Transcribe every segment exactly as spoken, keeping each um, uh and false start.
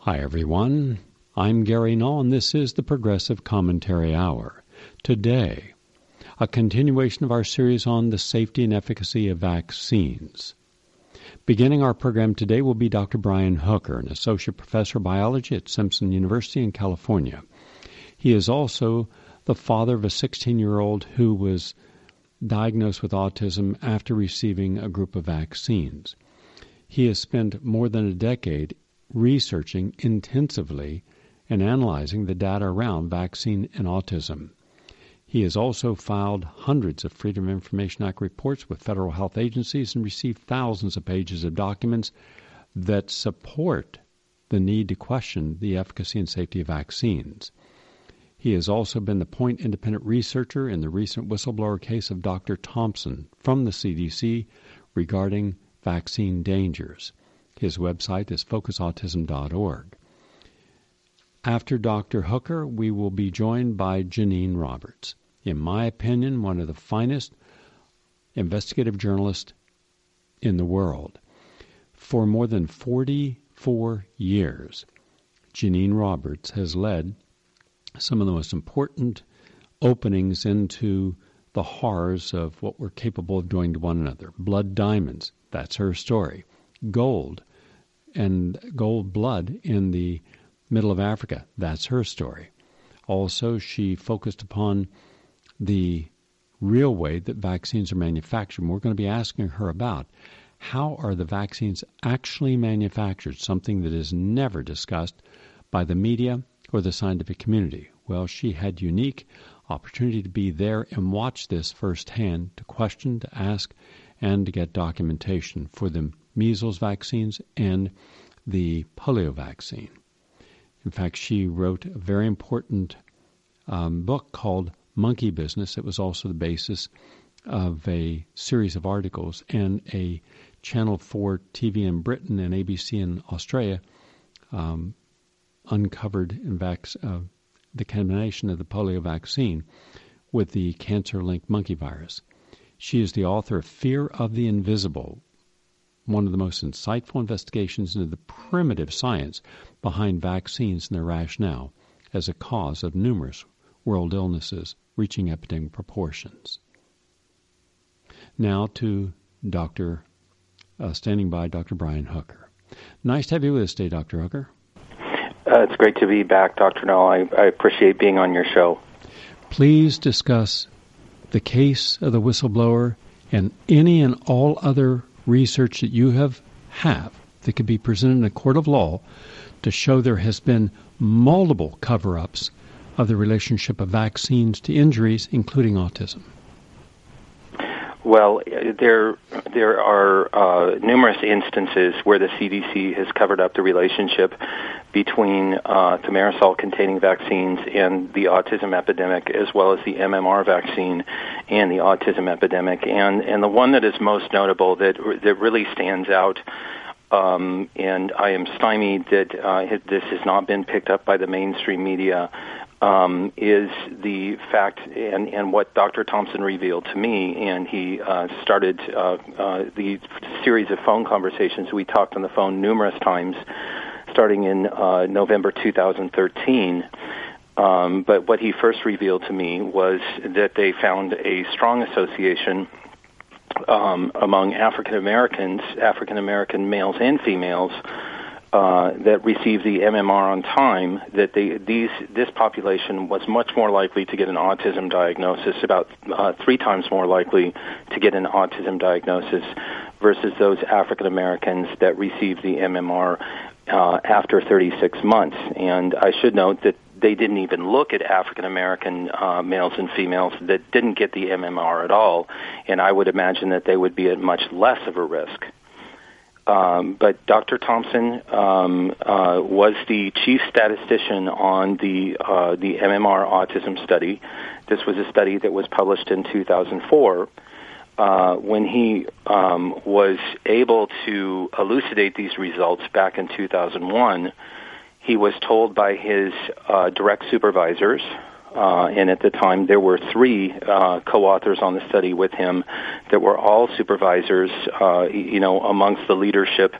Hi, everyone. I'm Gary Null, and this is the Progressive Commentary Hour. Today, a continuation of our series on the safety and efficacy of vaccines. Beginning our program today will be Doctor Brian Hooker, an associate professor of biology at Simpson University in California. He is also the father of a sixteen-year-old who was diagnosed with autism after receiving a group of vaccines. He has spent more than a decade researching intensively and analyzing the data around vaccine and autism. He has also filed hundreds of Freedom of Information Act reports with federal health agencies and received thousands of pages of documents that support the need to question the efficacy and safety of vaccines. He has also been the point independent researcher in the recent whistleblower case of Doctor Thompson from the C D C regarding vaccine dangers. His website is focus autism dot org. After Doctor Hooker, we will be joined by Janine Roberts. In my opinion, one of the finest investigative journalists in the world. For more than forty-four years, Janine Roberts has led some of the most important openings into the horrors of what we're capable of doing to one another. Blood diamonds, that's her story. Gold and gold blood in the middle of Africa, that's her story. Also, she focused upon the real way that vaccines are manufactured. And we're going to be asking her about how are the vaccines actually manufactured, something that is never discussed by the media or the scientific community. Well, she had unique opportunity to be there and watch this firsthand, to question, to ask, and to get documentation for the measles vaccines and the polio vaccine. In fact, she wrote a very important um, book called Monkey Business. It was also the basis of a series of articles and a Channel four T V in Britain and A B C in Australia um, uncovered in vac- uh, the combination of the polio vaccine with the cancer-linked monkey virus. She is the author of Fear of the Invisible, one of the most insightful investigations into the primitive science behind vaccines and their rationale as a cause of numerous world illnesses reaching epidemic proportions. Now to Doctor Uh, standing by, Doctor Brian Hooker. Nice to have you with us today, Doctor Hooker. Uh, it's great to be back, Doctor Null. I, I appreciate being on your show. Please discuss the case of the whistleblower and any and all other research that you have have that could be presented in a court of law to show there has been multiple cover-ups of the relationship of vaccines to injuries, including autism. Well, there there are uh, numerous instances where the C D C has covered up the relationship between uh, thimerosal-containing vaccines and the autism epidemic, as well as the M M R vaccine and the autism epidemic. And and the one that is most notable, that that really stands out, um, and I am stymied that uh, this has not been picked up by the mainstream media, Um, is the fact and, and what Doctor Thompson revealed to me, and he uh, started uh, uh, the series of phone conversations. We talked on the phone numerous times, starting in uh, November two thousand thirteen. Um, but what he first revealed to me was that they found a strong association um, among African Americans, African American males and females, Uh, that received the M M R on time, that they, these this population was much more likely to get an autism diagnosis, about uh, three times more likely to get an autism diagnosis versus those African Americans that received the M M R uh, after thirty-six months. And I should note that they didn't even look at African American uh, males and females that didn't get the M M R at all, and I would imagine that they would be at much less of a risk. Um, but Doctor Thompson um, uh, was the chief statistician on the uh, the M M R autism study. This was a study that was published in two thousand four. Uh, when he um, was able to elucidate these results back in two thousand one, he was told by his uh, direct supervisors, Uh, and at the time, there were three uh, co-authors on the study with him that were all supervisors, uh, you know, amongst the leadership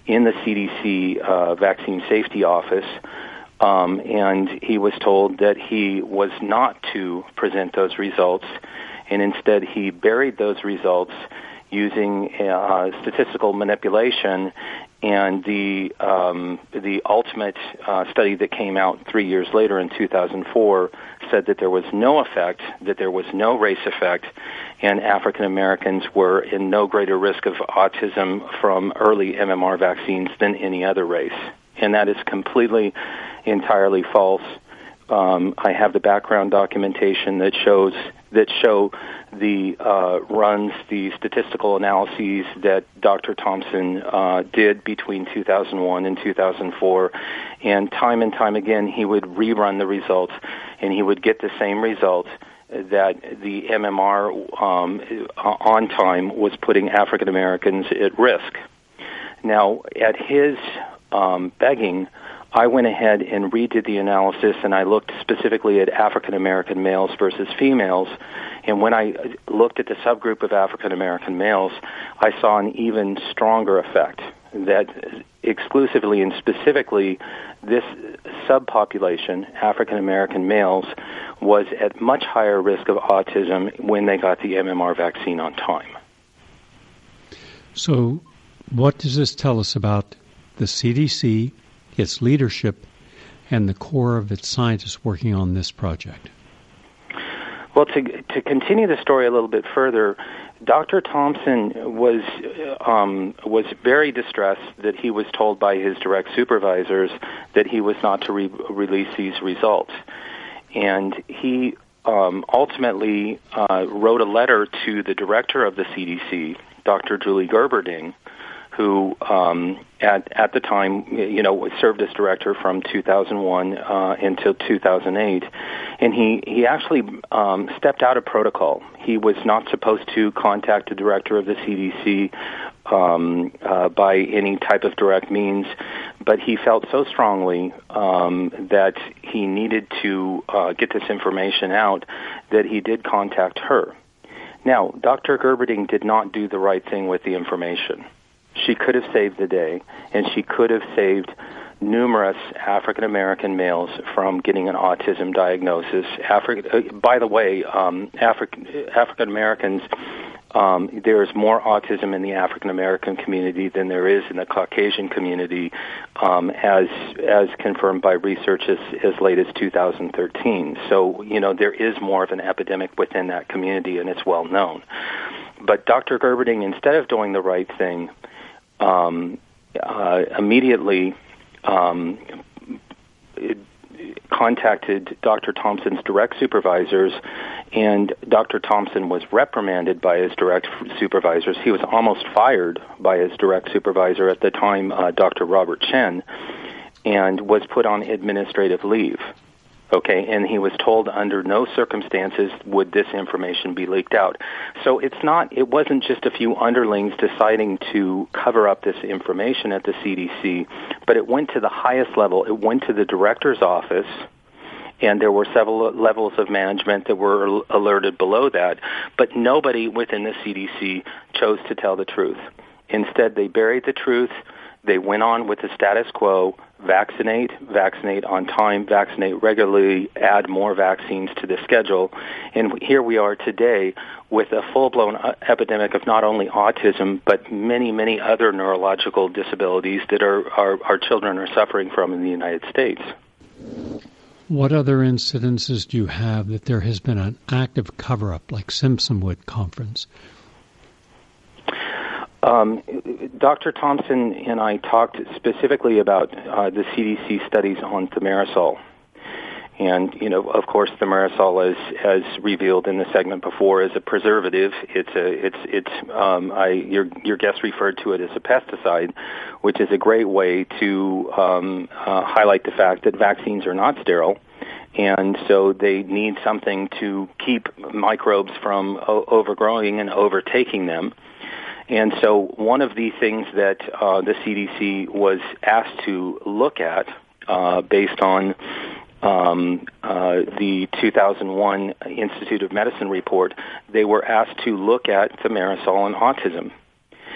in the C D C uh, Vaccine Safety Office, um, and he was told that he was not to present those results, and instead he buried those results using uh, statistical manipulation. And the um, the ultimate uh, study that came out three years later in two thousand four said that there was no effect, that there was no race effect, and African Americans were in no greater risk of autism from early M M R vaccines than any other race. And that is completely, entirely false. Um, I have the background documentation that shows that show the uh, runs, the statistical analyses that Doctor Thompson uh, did between two thousand one and two thousand four, and time and time again he would rerun the results, and he would get the same result, that the M M R um, on time was putting African Americans at risk. Now, at his um, begging, I went ahead and redid the analysis, and I looked specifically at African American males versus females. And when I looked at the subgroup of African American males, I saw an even stronger effect, that exclusively and specifically this subpopulation, African American males, was at much higher risk of autism when they got the M M R vaccine on time. So what does this tell us about the C D C, its leadership, and the core of its scientists working on this project? Well, to to continue the story a little bit further, Doctor Thompson was um, was very distressed that he was told by his direct supervisors that he was not to re- release these results, and he um, ultimately uh, wrote a letter to the director of the C D C, Doctor Julie Gerberding, who um, at at the time, you know, served as director from two thousand one uh, until two thousand eight, and he he actually um, stepped out of protocol. He was not supposed to contact the director of the C D C um, uh, by any type of direct means, but he felt so strongly um, that he needed to uh, get this information out that he did contact her. Now, Doctor Gerberding did not do the right thing with the information. She could have saved the day, and she could have saved numerous African American males from getting an autism diagnosis. Afri- uh, by the way, um, Afri- African Americans, um, there is more autism in the African American community than there is in the Caucasian community, um, as as confirmed by research as, as late as two thousand thirteen. So, you know, there is more of an epidemic within that community, and it's well known. But Doctor Gerberding, instead of doing the right thing, Um, uh, immediately um, contacted Doctor Thompson's direct supervisors, and Doctor Thompson was reprimanded by his direct supervisors. He was almost fired by his direct supervisor at the time, uh, Doctor Robert Chen, and was put on administrative leave. Okay, and he was told under no circumstances would this information be leaked out. So it's not, it wasn't just a few underlings deciding to cover up this information at the C D C, but it went to the highest level. It went to the director's office, and there were several levels of management that were alerted below that, but nobody within the C D C chose to tell the truth. Instead, they buried the truth. They went on with the status quo: vaccinate, vaccinate on time, vaccinate regularly, add more vaccines to the schedule. And here we are today with a full-blown epidemic of not only autism, but many, many other neurological disabilities that our, our, our children are suffering from in the United States. What other incidences do you have that there has been an active cover-up, like Simpsonwood Conference? Um, Doctor Thompson and I talked specifically about uh, the C D C studies on thimerosal. And, you know, of course, thimerosal, as as revealed in the segment before, is a preservative. It's a, it's, it's, um, I, your, your guest referred to it as a pesticide, which is a great way to um, uh, highlight the fact that vaccines are not sterile. And so they need something to keep microbes from o- overgrowing and overtaking them. And so one of the things that uh, the C D C was asked to look at, uh, based on um, uh, the two thousand one Institute of Medicine report, they were asked to look at thimerosal and autism.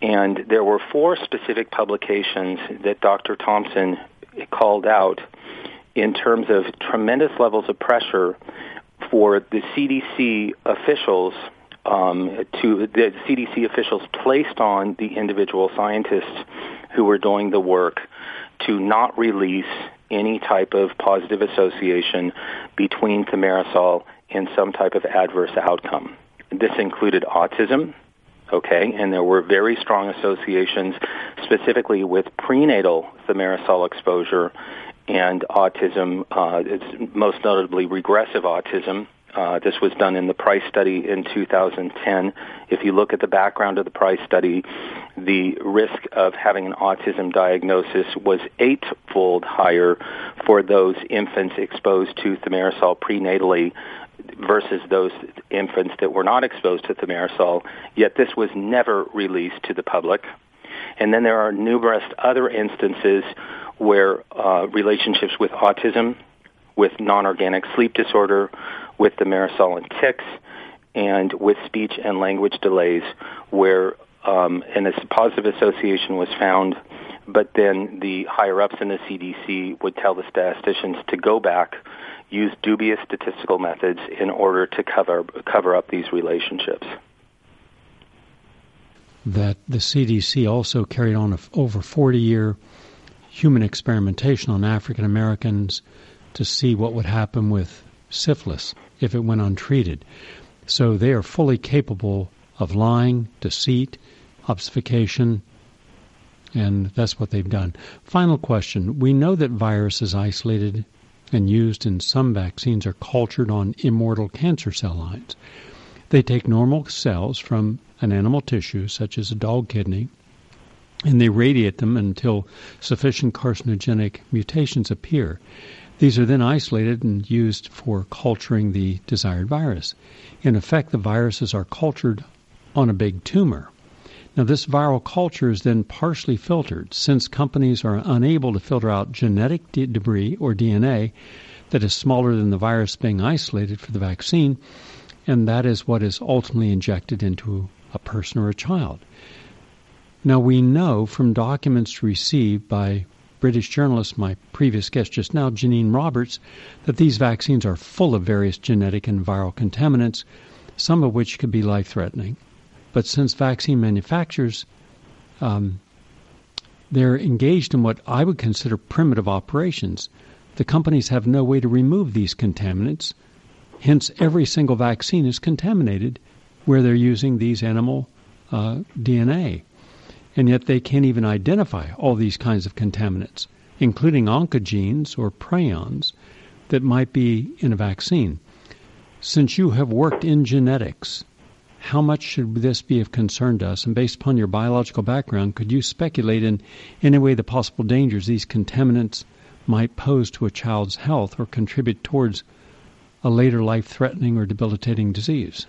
And there were four specific publications that Doctor Thompson called out in terms of tremendous levels of pressure for the C D C officials um, to the C D C officials placed on the individual scientists who were doing the work to not release any type of positive association between thimerosal and some type of adverse outcome. This included autism, okay, and there were very strong associations specifically with prenatal thimerosal exposure and autism, uh, it's most notably regressive autism. Uh, this was done in the Price study in two thousand ten. If you look at the background of the Price study, the risk of having an autism diagnosis was eightfold higher for those infants exposed to thimerosal prenatally versus those infants that were not exposed to thimerosal, yet this was never released to the public. And then there are numerous other instances where uh, relationships with autism, with non-organic sleep disorder, with thimerosal and tics, and with speech and language delays, where um, and a positive association was found, but then the higher-ups in the C D C would tell the statisticians to go back, use dubious statistical methods in order to cover cover up these relationships. That the C D C also carried on a f- over forty-year human experimentation on African Americans to see what would happen with syphilis if it went untreated. So they are fully capable of lying, deceit, obfuscation, and that's what they've done. Final question. We know that viruses isolated and used in some vaccines are cultured on immortal cancer cell lines. They take normal cells from an animal tissue, such as a dog kidney, and they radiate them until sufficient carcinogenic mutations appear. These are then isolated and used for culturing the desired virus. In effect, the viruses are cultured on a big tumor. Now, this viral culture is then partially filtered, since companies are unable to filter out genetic de- debris or D N A that is smaller than the virus being isolated for the vaccine, and that is what is ultimately injected into a person or a child. Now, we know from documents received by British journalist, my previous guest just now, Janine Roberts, that these vaccines are full of various genetic and viral contaminants, some of which could be life-threatening. But since vaccine manufacturers, um, they're engaged in what I would consider primitive operations, the companies have no way to remove these contaminants. Hence, every single vaccine is contaminated where they're using these animal uh, D N A. And yet they can't even identify all these kinds of contaminants, including oncogenes or prions that might be in a vaccine. Since you have worked in genetics, how much should this be of concern to us? And based upon your biological background, could you speculate in any way the possible dangers these contaminants might pose to a child's health or contribute towards a later life-threatening or debilitating disease?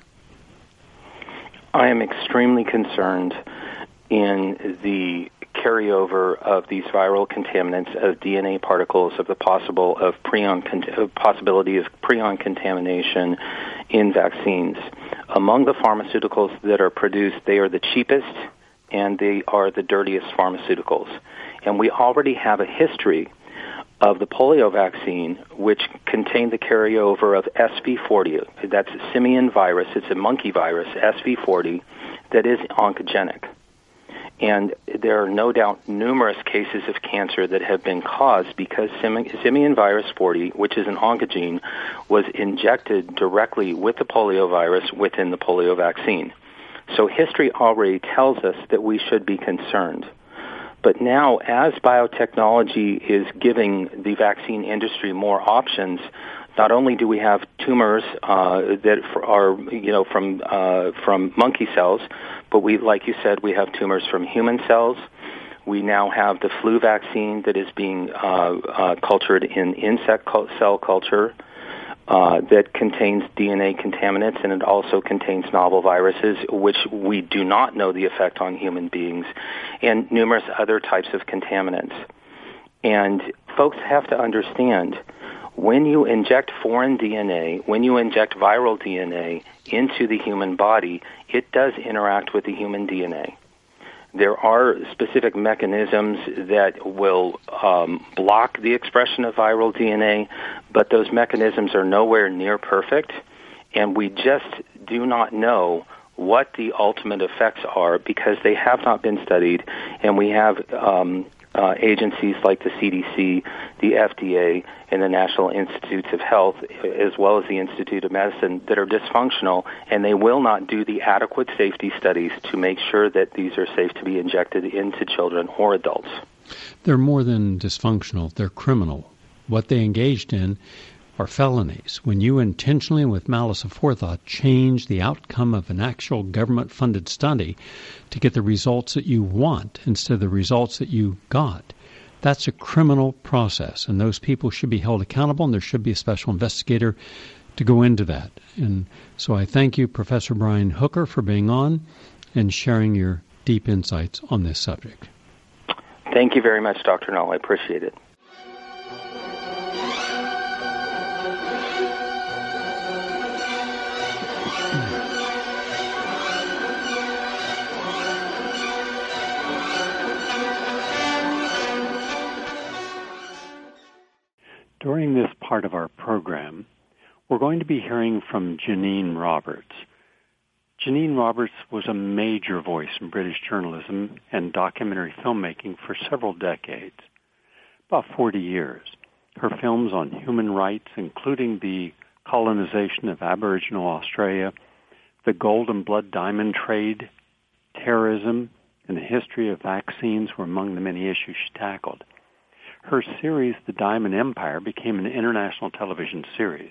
I am extremely concerned in the carryover of these viral contaminants of D N A particles of the possible of prion con- possibility of prion contamination in vaccines. Among the pharmaceuticals that are produced, they are the cheapest and they are the dirtiest pharmaceuticals. And we already have a history of the polio vaccine, which contained the carryover of S V forty. That's a simian virus. It's a monkey virus, S V forty, that is oncogenic. And there are no doubt numerous cases of cancer that have been caused because simian virus forty, which is an oncogene, was injected directly with the polio virus within the polio vaccine. So history already tells us that we should be concerned. But now, as biotechnology is giving the vaccine industry more options, not only do we have tumors uh, that are, you know, from uh, from monkey cells, but we, like you said, we have tumors from human cells. We now have the flu vaccine that is being uh, uh, cultured in insect cell culture uh, that contains D N A contaminants, and it also contains novel viruses, which we do not know the effect on human beings, and numerous other types of contaminants. And folks have to understand, when you inject foreign D N A, when you inject viral D N A into the human body, it does interact with the human D N A. There are specific mechanisms that will um, block the expression of viral D N A, but those mechanisms are nowhere near perfect, and we just do not know what the ultimate effects are because they have not been studied, and we have um, uh, agencies like the C D C, the F D A, and the National Institutes of Health, as well as the Institute of Medicine, that are dysfunctional, and they will not do the adequate safety studies to make sure that these are safe to be injected into children or adults. They're more than dysfunctional. They're criminal. What they engaged in are felonies. When you intentionally and with malice aforethought change the outcome of an actual government-funded study to get the results that you want instead of the results that you got, that's a criminal process, and those people should be held accountable, and there should be a special investigator to go into that. And so I thank you, Professor Brian Hooker, for being on and sharing your deep insights on this subject. Thank you very much, Doctor Null. I appreciate it. During this part of our program, we're going to be hearing from Janine Roberts. Janine Roberts was a major voice in British journalism and documentary filmmaking for several decades, about forty years. Her films on human rights, including the colonization of Aboriginal Australia, the gold and blood diamond trade, terrorism, and the history of vaccines were among the many issues she tackled. Her series, The Diamond Empire, became an international television series.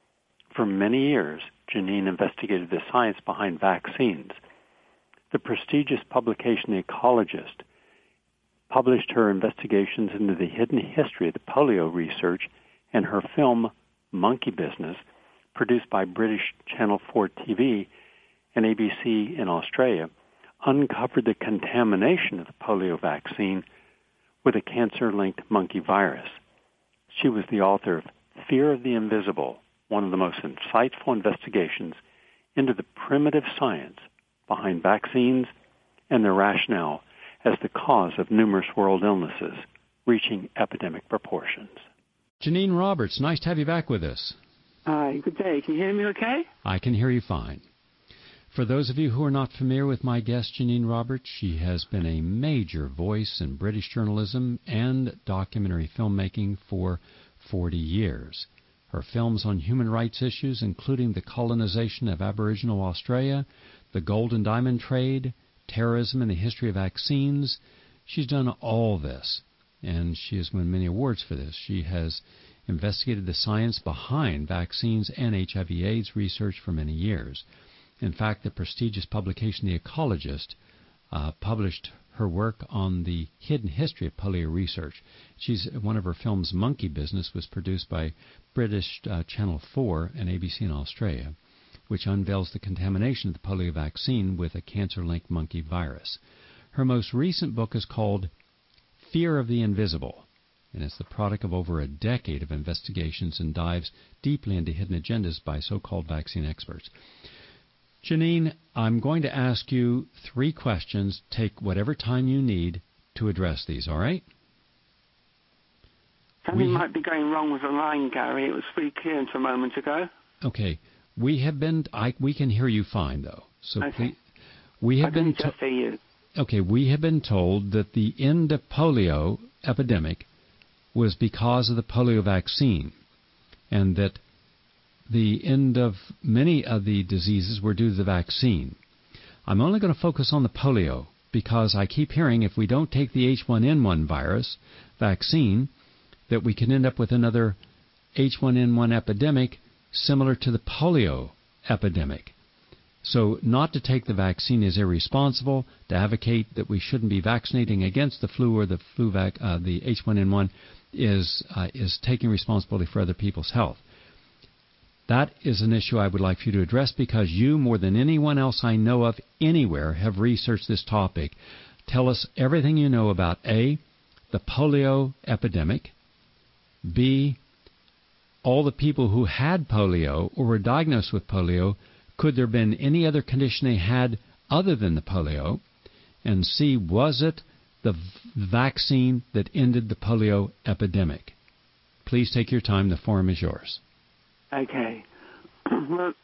For many years, Janine investigated the science behind vaccines. The prestigious publication The Ecologist published her investigations into the hidden history of the polio research, and her film, Monkey Business, produced by British Channel four T V and A B C in Australia, uncovered the contamination of the polio vaccine with a cancer-linked monkey virus. She was the author of Fear of the Invisible, one of the most insightful investigations into the primitive science behind vaccines and their rationale as the cause of numerous world illnesses reaching epidemic proportions. Janine Roberts, nice to have you back with us. Hi, good day. Can you hear me okay? I can hear you fine. For those of you who are not familiar with my guest, Janine Roberts, she has been a major voice in British journalism and documentary filmmaking for forty years. Her films on human rights issues, including the colonization of Aboriginal Australia, the gold and diamond trade, terrorism, and the history of vaccines, she's done all this, and she has won many awards for this. She has investigated the science behind vaccines and H I V AIDS research for many years. In fact, the prestigious publication The Ecologist uh, published her work on the hidden history of polio research. She's one of her films, Monkey Business, was produced by British uh, Channel four and A B C in Australia, which unveils the contamination of the polio vaccine with a cancer-linked monkey virus. Her most recent book is called Fear of the Invisible, and it's the product of over a decade of investigations and dives deeply into hidden agendas by so-called vaccine experts. Janine, I'm going to ask you three questions. Take whatever time you need to address these, all right? Something we might be going wrong with the line, Gary. It was pretty clear until a moment ago. Okay. We have been, I, we can hear you fine, though. So okay. please, we have I been just to- you. Okay, we have been told that the end of polio epidemic was because of the polio vaccine, and that the end of many of the diseases were due to the vaccine. I'm only going to focus on the polio because I keep hearing if we don't take the H one N one virus vaccine, that we can end up with another H one N one epidemic similar to the polio epidemic. So not to take the vaccine is irresponsible. To advocate that we shouldn't be vaccinating against the flu or the flu vac, uh, the H one N one is uh, is taking responsibility for other people's health. That is an issue I would like for you to address because you, more than anyone else I know of anywhere, have researched this topic. Tell us everything you know about A, the polio epidemic, B, all the people who had polio or were diagnosed with polio. Could there have been any other condition they had other than the polio? and see, was it the vaccine that ended the polio epidemic? Please take your time. The forum is yours. Okay. Well,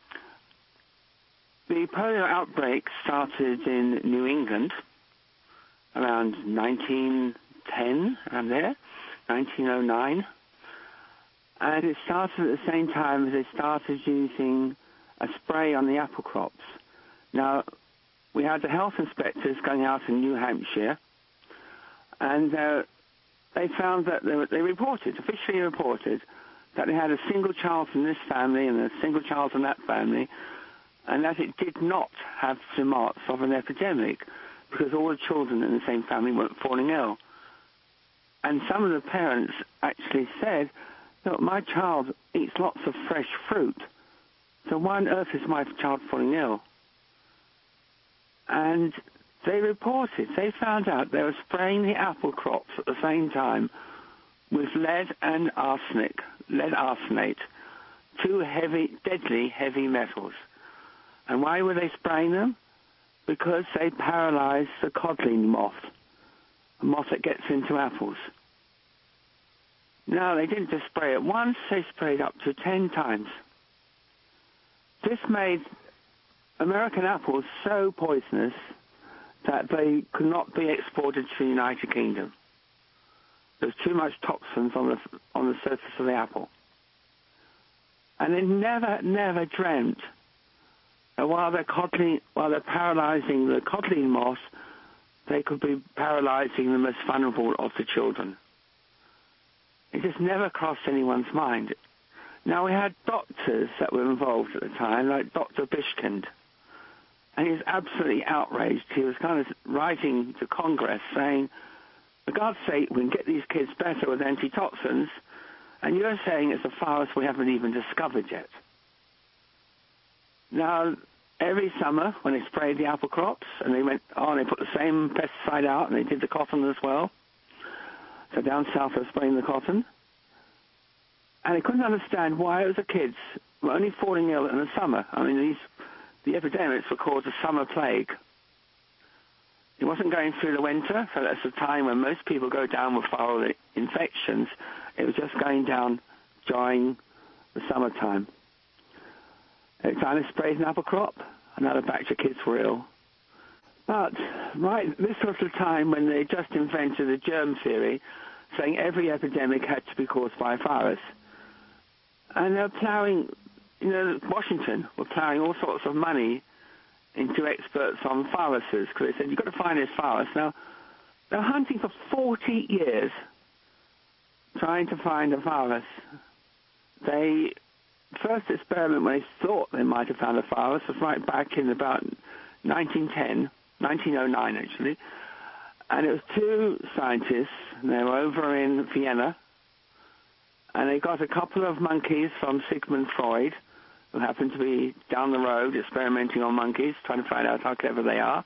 the polio outbreak started in New England around nineteen ten, around there, nineteen oh nine. And it started at the same time as they started using a spray on the apple crops. Now, we had the health inspectors going out in New Hampshire, and uh, they found that they, they reported, officially reported, that they had a single child from this family and a single child from that family, and that it did not have the marks of an epidemic because all the children in the same family weren't falling ill. And some of the parents actually said, look, my child eats lots of fresh fruit, so why on earth is my child falling ill? And they reported, they found out they were spraying the apple crops at the same time with lead and arsenic, lead arsenate, two heavy, deadly heavy metals. And why were they spraying them? Because they paralyzed the codling moth, a moth that gets into apples. Now, they didn't just spray it once, they sprayed up to ten times. This made American apples so poisonous that they could not be exported to the United Kingdom. There's too much toxins on the on the surface of the apple. And they never, never dreamt that while they're codling, while they're paralyzing the codling moth, they could be paralyzing the most vulnerable of the children. It just never crossed anyone's mind. Now, we had doctors that were involved at the time, like Doctor Bishkind, and he was absolutely outraged. He was kind of writing to Congress saying, for God's sake, we can get these kids better with antitoxins, and you're saying it's a virus we haven't even discovered yet. Now, every summer, when they sprayed the apple crops, and they went on, they put the same pesticide out, and they did the cotton as well. So down south, they were spraying the cotton. And they couldn't understand why it was the kids were only falling ill in the summer. I mean, these the epidemics were called the summer plague. It wasn't going through the winter, so that's the time when most people go down with viral infections. It was just going down during the summertime. Every time they sprayed an apple crop, another batch of kids were ill. But, right, this was the time when they just invented the germ theory, saying every epidemic had to be caused by a virus. And they're plowing, you know, Washington were plowing all sorts of money into experts on viruses, because they said, you've got to find this virus. Now, they're hunting for forty years, trying to find a virus. They, first experiment when they thought they might have found a virus was right back in about nineteen ten, nineteen oh nine actually, and it was two scientists, and they were over in Vienna, and they got a couple of monkeys from Sigmund Freud, who happened to be down the road experimenting on monkeys, trying to find out how clever they are.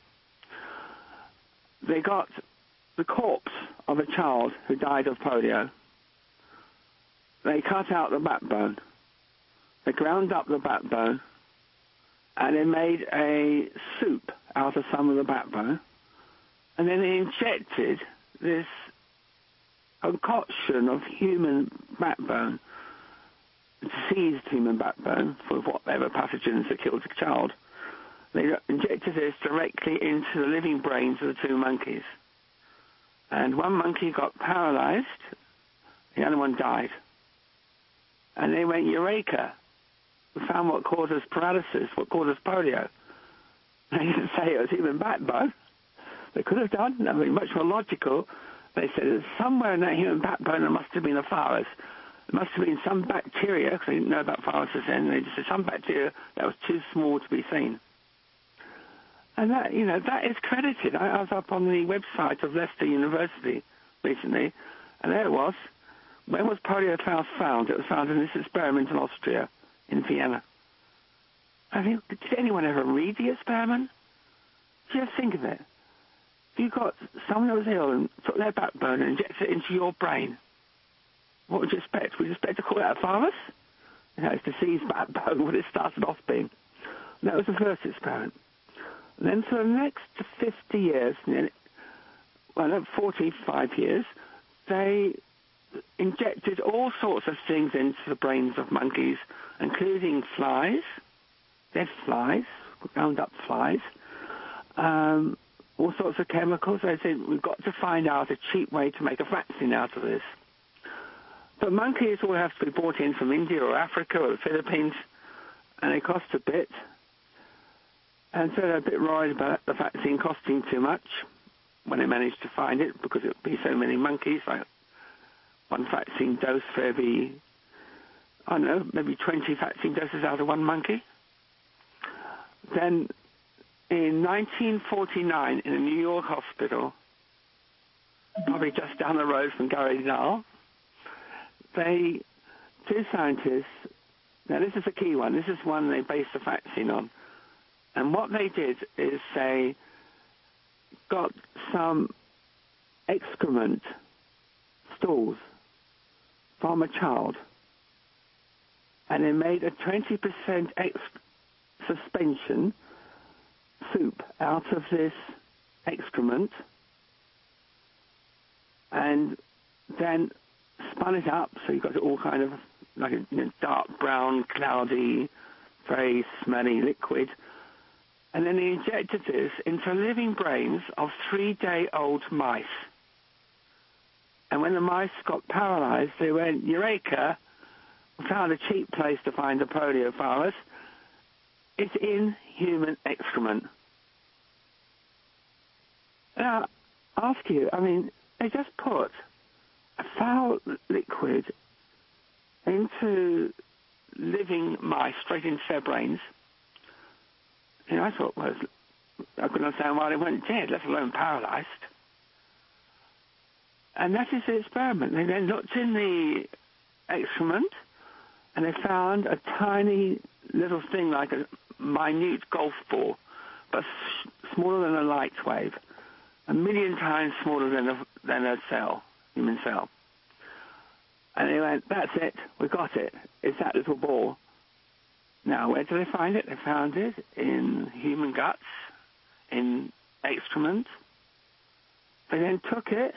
They got the corpse of a child who died of polio. They cut out the backbone. They ground up the backbone, and they made a soup out of some of the backbone, and then they injected this concoction of human backbone, diseased human backbone, for whatever pathogens that killed the child. They injected this directly into the living brains of the two monkeys. And one monkey got paralyzed, the other one died. And they went, Eureka! We found what causes paralysis, what causes polio. They didn't say it was human backbone. They could have done, I mean, much more logical. They said somewhere in that human backbone there must have been a virus. There must have been some bacteria, because they didn't know about viruses then. They just said some bacteria that was too small to be seen. And that, you know, that is credited. I, I was up on the website of Leicester University recently, and there it was. When was polio first found? It was found in this experiment in Austria, in Vienna. I mean, did anyone ever read the experiment? Just think of it. If you got someone that was ill and took their backbone and injected it into your brain, what would you expect? Would you expect to call that a virus? You know, it's diseased backbone, what it started off being. And that was the first experiment. And then for the next fifty years, well, no, forty-five years, they injected all sorts of things into the brains of monkeys, including flies, dead flies, ground up flies, um, all sorts of chemicals. They said, we've got to find out a cheap way to make a vaccine out of this. But monkeys all have to be brought in from India or Africa or the Philippines, and they cost a bit. And so they're a bit worried about the vaccine costing too much when they managed to find it, because it would be so many monkeys, like one vaccine dose for every, I don't know, maybe twenty vaccine doses out of one monkey. Then in nineteen forty-nine, in a New York hospital, probably just down the road from Garry-Dahl, they, two scientists, now this is a key one, this is one they based the vaccine on, and what they did is they got some excrement stools from a child, and they made a twenty percent ex- suspension soup out of this excrement, and then spun it up, so you got it all kind of like a, you know, dark brown, cloudy, very smelly liquid. And then they injected this into living brains of three-day-old mice. And when the mice got paralyzed, they went, Eureka, we found a cheap place to find the polio virus. It's in human excrement. Now, I ask you, I mean, they just put a foul liquid into living mice, straight into their brains. And I thought, well, I couldn't understand why they weren't dead, let alone paralyzed. And that is the experiment. They then looked in the excrement, and they found a tiny little thing like a minute golf ball, but smaller than a light wave, a million times smaller than a, than a cell, human cell. And they went, that's it, we got it. It's that little ball. Now, where did they find it? They found it in human guts, in excrement. They then took it,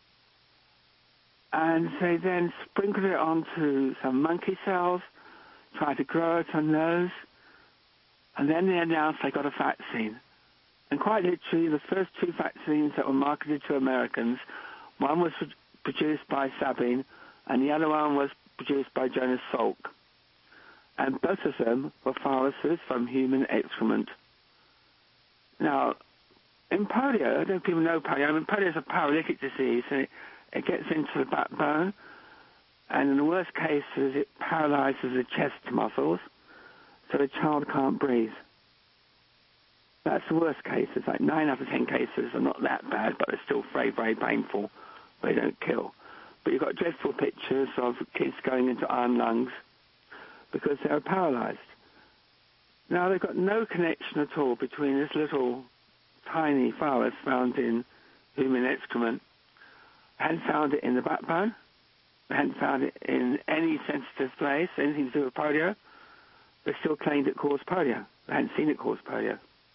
and they then sprinkled it onto some monkey cells, tried to grow it on those, and then they announced they got a vaccine. And quite literally, the first two vaccines that were marketed to Americans, one was produced by Sabin, and the other one was produced by Jonas Salk. And both of them were viruses from human excrement. Now, in polio, I don't know if people know polio. I mean, polio is a paralytic disease, and it, it gets into the backbone, and in the worst cases, it paralyzes the chest muscles, so the child can't breathe. That's the worst case. It's like nine out of ten cases are not that bad, but they're still very, very painful. They don't kill. But you've got dreadful pictures of kids going into iron lungs because they're paralyzed. Now, they've got no connection at all between this little tiny virus found in human excrement. They hadn't found it in the backbone. They hadn't found it in any sensitive place, anything to do with polio. They still claimed it caused polio. They hadn't seen it cause polio.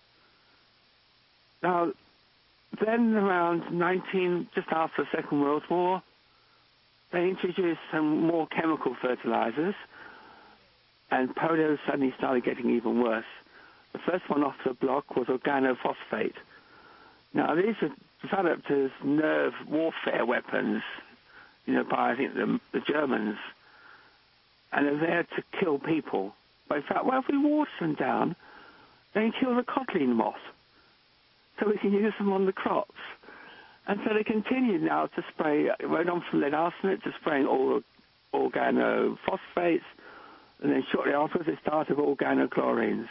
Now, then around nineteen, just after the Second World War, they introduced some more chemical fertilizers, and polio suddenly started getting even worse. The first one off the block was organophosphate. Now, these are developed as nerve warfare weapons, you know, by, I think, the, the Germans, and they're there to kill people. But in fact, well, if we water them down, they can kill the codling moth, so we can use them on the crops. And so they continued now to spray, it went on from lead arsenate to spraying all organophosphates, and then shortly afterwards they started organochlorines.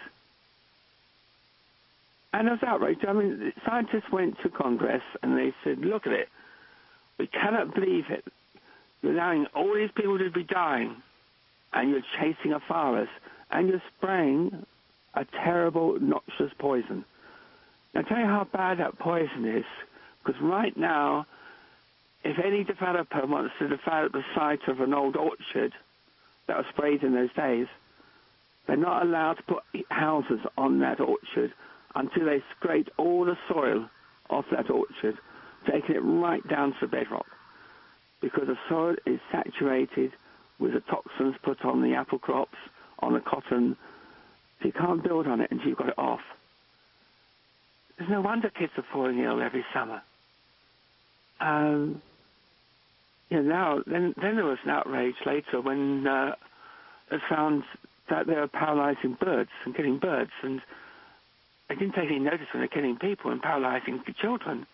And it was outraged. I mean, scientists went to Congress and they said, look at it, we cannot believe it. You're allowing all these people to be dying, and you're chasing a virus, and you're spraying a terrible, noxious poison. Now, I'll tell you how bad that poison is, because right now, if any developer wants to develop the site of an old orchard that was sprayed in those days, they're not allowed to put houses on that orchard until they scraped all the soil off that orchard, taking it right down to bedrock, because the soil is saturated with the toxins put on the apple crops, on the cotton, so you can't build on it until you've got it off. There's no wonder kids are falling ill every summer. Um, you know, now, then, then there was an outrage later when uh, it found that they were paralyzing birds and killing birds, and they didn't take any notice when they're killing people and paralyzing children.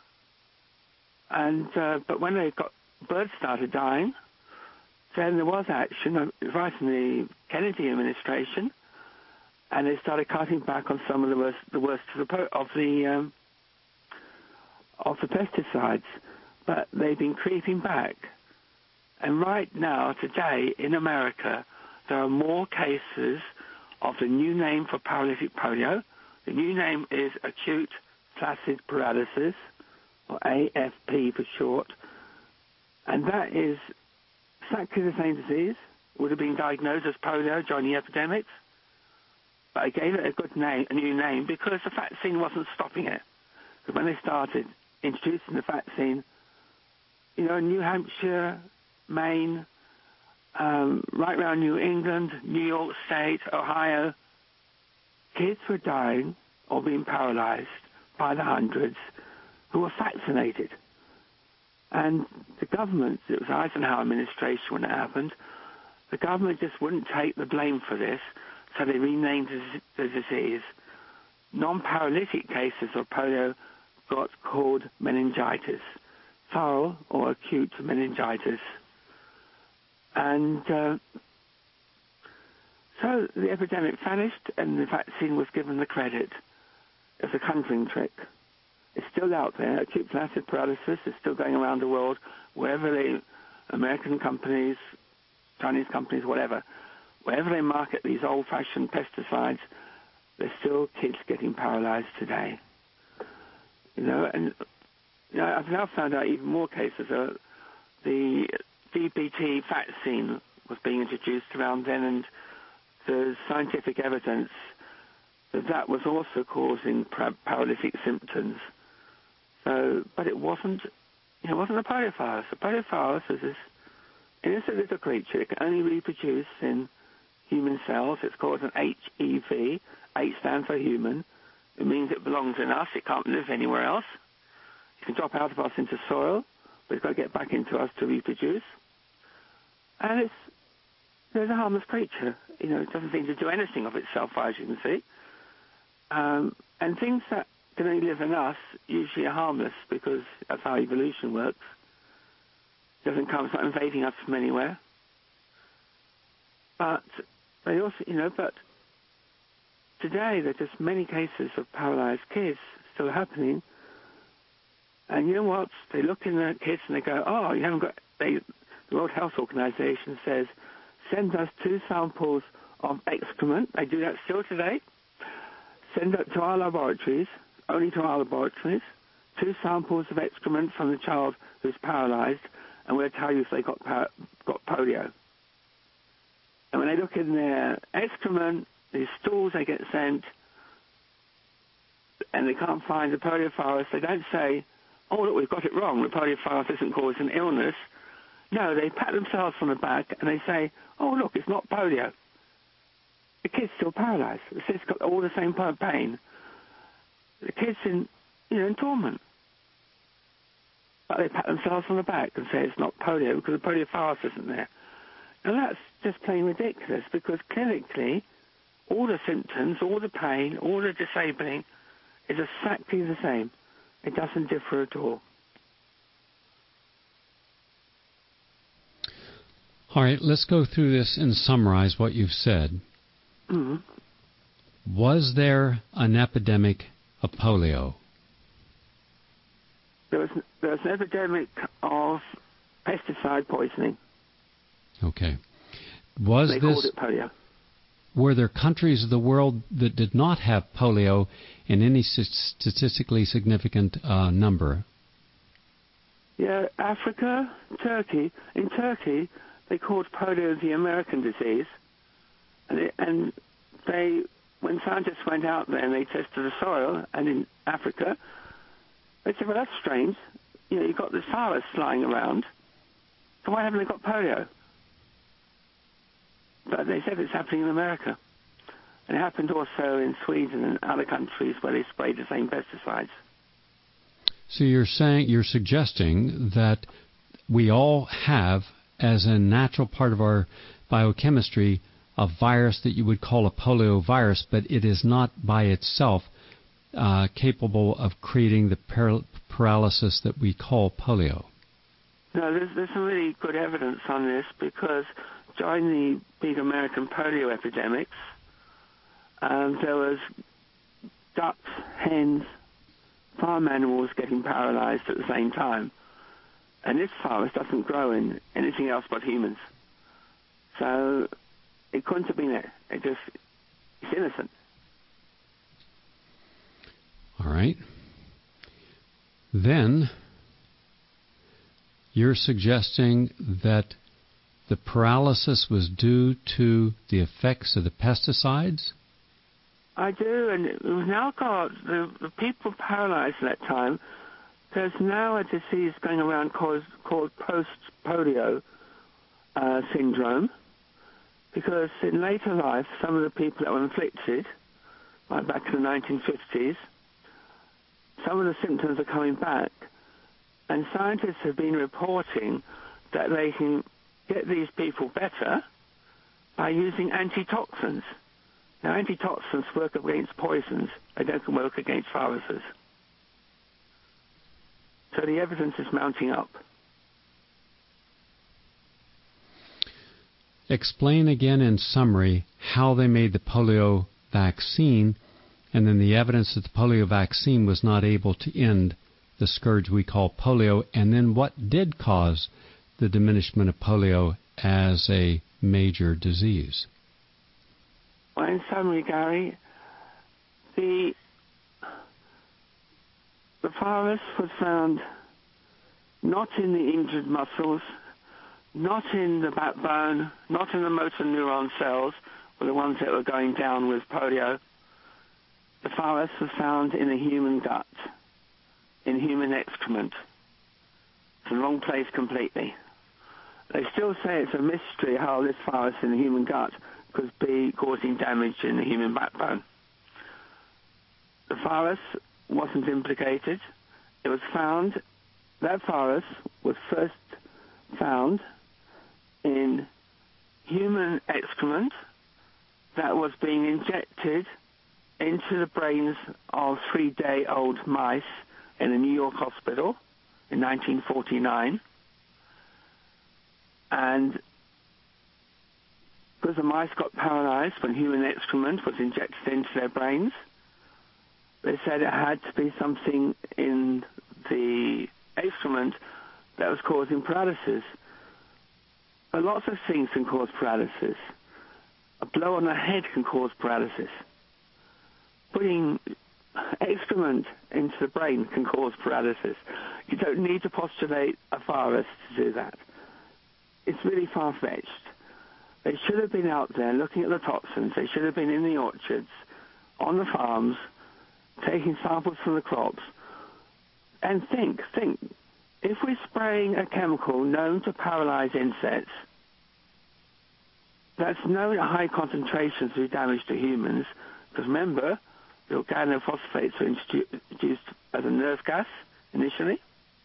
And uh, but when they got birds started dying, then there was action right in the Kennedy administration, and they started cutting back on some of the worst, the worst of the of the um, of the pesticides. But they've been creeping back, and right now, today in America, there are more cases of the new name for paralytic polio. The new name is acute flaccid paralysis, or A F P for short, and that is exactly the same disease. It would have been diagnosed as polio during the epidemics, but I gave it a good name, a new name, because the vaccine wasn't stopping it. Because when they started introducing the vaccine, you know, New Hampshire, Maine, um, right around New England, New York State, Ohio, kids were dying or being paralyzed by the hundreds who were vaccinated. And the government, it was Eisenhower administration when it happened, the government just wouldn't take the blame for this, so they renamed the disease. Non-paralytic cases of polio got called meningitis, viral or acute meningitis. And uh, so the epidemic vanished, and the vaccine was given the credit as a conjuring trick. It's still out there. Acute flaccid paralysis is still going around the world, wherever they, American companies, Chinese companies, whatever, wherever they market these old-fashioned pesticides, there's still kids getting paralyzed today. You know, and you know, I've now found out even more cases. Uh, the D P T vaccine was being introduced around then, and there's scientific evidence that that was also causing paralytic symptoms. So, but it wasn't, you know, it wasn't a poliovirus. A poliovirus is this innocent little creature. It can only reproduce in human cells. It's called an H E V. H stands for human. It means it belongs in us. It can't live anywhere else. It can drop out of us into soil, but it's got to get back into us to reproduce. And it's, there's a harmless creature. You know, it doesn't seem to do anything of itself, as you can see. Um, and things that can only live in us usually are harmless, because that's how evolution works. It doesn't come, it's not invading us from anywhere. But they also, you know, but today there are just many cases of paralyzed kids still happening. And you know what? They look in the kids and they go, oh, you haven't got, they, the World Health Organization says, send us two samples of excrement. They do that still today. Send it to our laboratories, only to our laboratories, two samples of excrement from the child who's paralyzed, and we'll tell you if they got par- got polio. And when they look in their excrement, these stools they get sent, and they can't find the poliovirus, they don't say, oh, look, we've got it wrong, the poliovirus isn't causing illness. No, they pat themselves on the back and they say, oh, look, it's not polio. The kid's still paralyzed. The kid's got all the same pain. The kid's in, you know, in torment. But they pat themselves on the back and say it's not polio because the poliovirus isn't there. And that's just plain ridiculous, because clinically, all the symptoms, all the pain, all the disabling is exactly the same. It doesn't differ at all. All right, let's go through this and summarize what you've said. Mm-hmm. Was there an epidemic of polio? There was, there was an epidemic of pesticide poisoning. Okay. Was they this, called it polio. Were there countries of the world that did not have polio in any statistically significant uh, number? Yeah, Africa, Turkey. In Turkey, they called polio the American disease, and, it, and they when scientists went out there and they tested the soil, and in Africa, they said, well, that's strange. You know, you've got this virus flying around, so why haven't they got polio? But they said it's happening in America. And it happened also in Sweden and other countries where they sprayed the same pesticides. So you're saying, you're suggesting that we all have, as a natural part of our biochemistry, a virus that you would call a polio virus, but it is not by itself uh, capable of creating the par- paralysis that we call polio. No, there's, there's some really good evidence on this, because during the big American polio epidemics, um, there was ducks, hens, farm animals getting paralyzed at the same time. And this virus doesn't grow in anything else but humans. So it couldn't have been it. It just, it's innocent. All right. Then you're suggesting that the paralysis was due to the effects of the pesticides? I do, and we've now got the, the people paralyzed at that time. There's now a disease going around called, called post-polio uh, syndrome, because in later life, some of the people that were inflicted, like back in the nineteen fifties, some of the symptoms are coming back, and scientists have been reporting that they can get these people better by using antitoxins. Now, antitoxins work against poisons. They don't work against viruses. So the evidence is mounting up. Explain again in summary how they made the polio vaccine, and then the evidence that the polio vaccine was not able to end the scourge we call polio, and then what did cause the diminishment of polio as a major disease. Well, in summary, Gary, the the virus was found not in the injured muscles, not in the backbone, not in the motor neuron cells, or the ones that were going down with polio. The virus was found in the human gut, in human excrement. It's the wrong place completely. They still say it's a mystery how this virus in the human gut could be causing damage in the human backbone. The virus wasn't implicated. It was found, that virus was first found in human excrement that was being injected into the brains of three-day-old mice in a New York hospital in nineteen forty-nine. And because the mice got paralyzed when human excrement was injected into their brains, they said it had to be something in the excrement that was causing paralysis. But lots of things can cause paralysis. A blow on the head can cause paralysis. Putting excrement into the brain can cause paralysis. You don't need to postulate a virus to do that. It's really far-fetched. They should have been out there looking at the toxins. They should have been in the orchards, on the farms, taking samples from the crops. And think, think, if we're spraying a chemical known to paralyze insects, that's known at high concentrations to do damage to humans, because remember, the organophosphates were introduced as a nerve gas initially.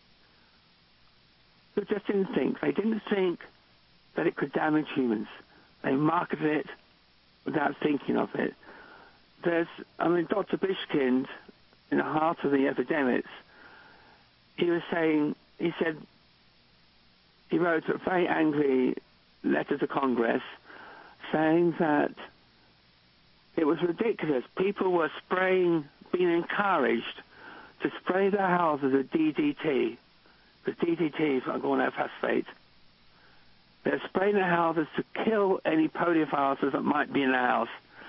They just didn't think. They didn't think that it could damage humans. They marketed it without thinking of it. There's, I mean, Doctor Bishkind, in the heart of the epidemics, he was saying, he said, he wrote a very angry letter to Congress saying that it was ridiculous. People were spraying, being encouraged to spray their houses with D D T, because D D T is organophosphate. They're spraying their houses to kill any polioviruses that might be in the house.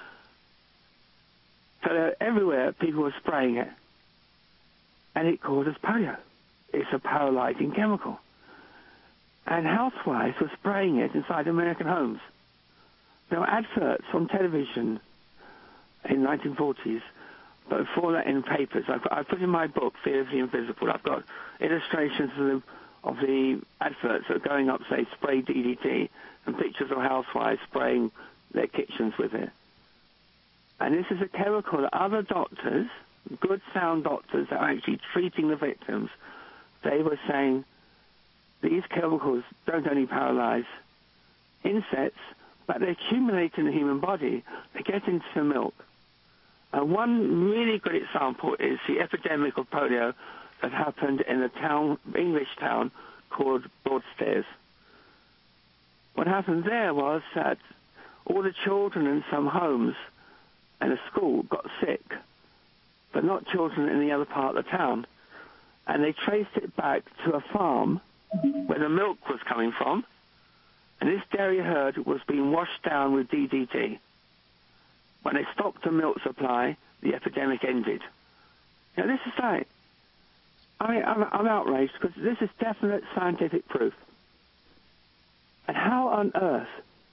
So everywhere people were spraying it. And it causes polio. It's a paralyzing chemical. And housewives were spraying it inside American homes. There were adverts on television in the nineteen forties. But before that, in papers, I've got, I put in my book, Fear of the Invisible, I've got illustrations of the, of the adverts that are going up, say, spray D D T, and pictures of housewives spraying their kitchens with it. And this is a chemical that other doctors, good sound doctors that are actually treating the victims, they were saying these chemicals don't only paralyze insects, but they accumulate in the human body. They get into the milk. And one really good example is the epidemic of polio that happened in a town, English town called Broadstairs. What happened there was that all the children in some homes and a school got sick, but not children in the other part of the town. And they traced it back to a farm where the milk was coming from, and this dairy herd was being washed down with D D T. When they stopped the milk supply, the epidemic ended. Now, this is like, I mean, I'm, I'm outraged because this is definite scientific proof. And how on earth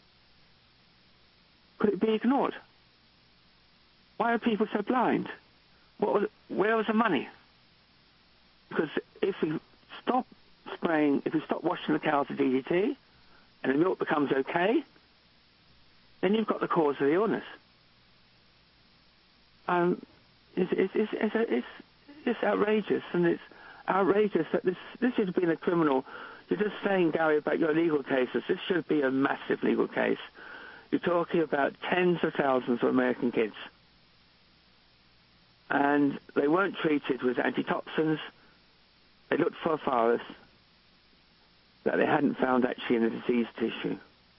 could it be ignored? Why are people so blind? What was, where was the money? Because if we stop spraying, if we stop washing the cows with D D T, and the milk becomes okay, then you've got the cause of the illness. Um, it's, it's, it's, it's, it's, it's outrageous, and it's outrageous that this, this should have been a criminal. You're just saying, Gary, about your legal cases. This should be a massive legal case. You're talking about tens of thousands of American kids. And they weren't treated with antitoxins. They looked for a virus that they hadn't found actually in the diseased tissue.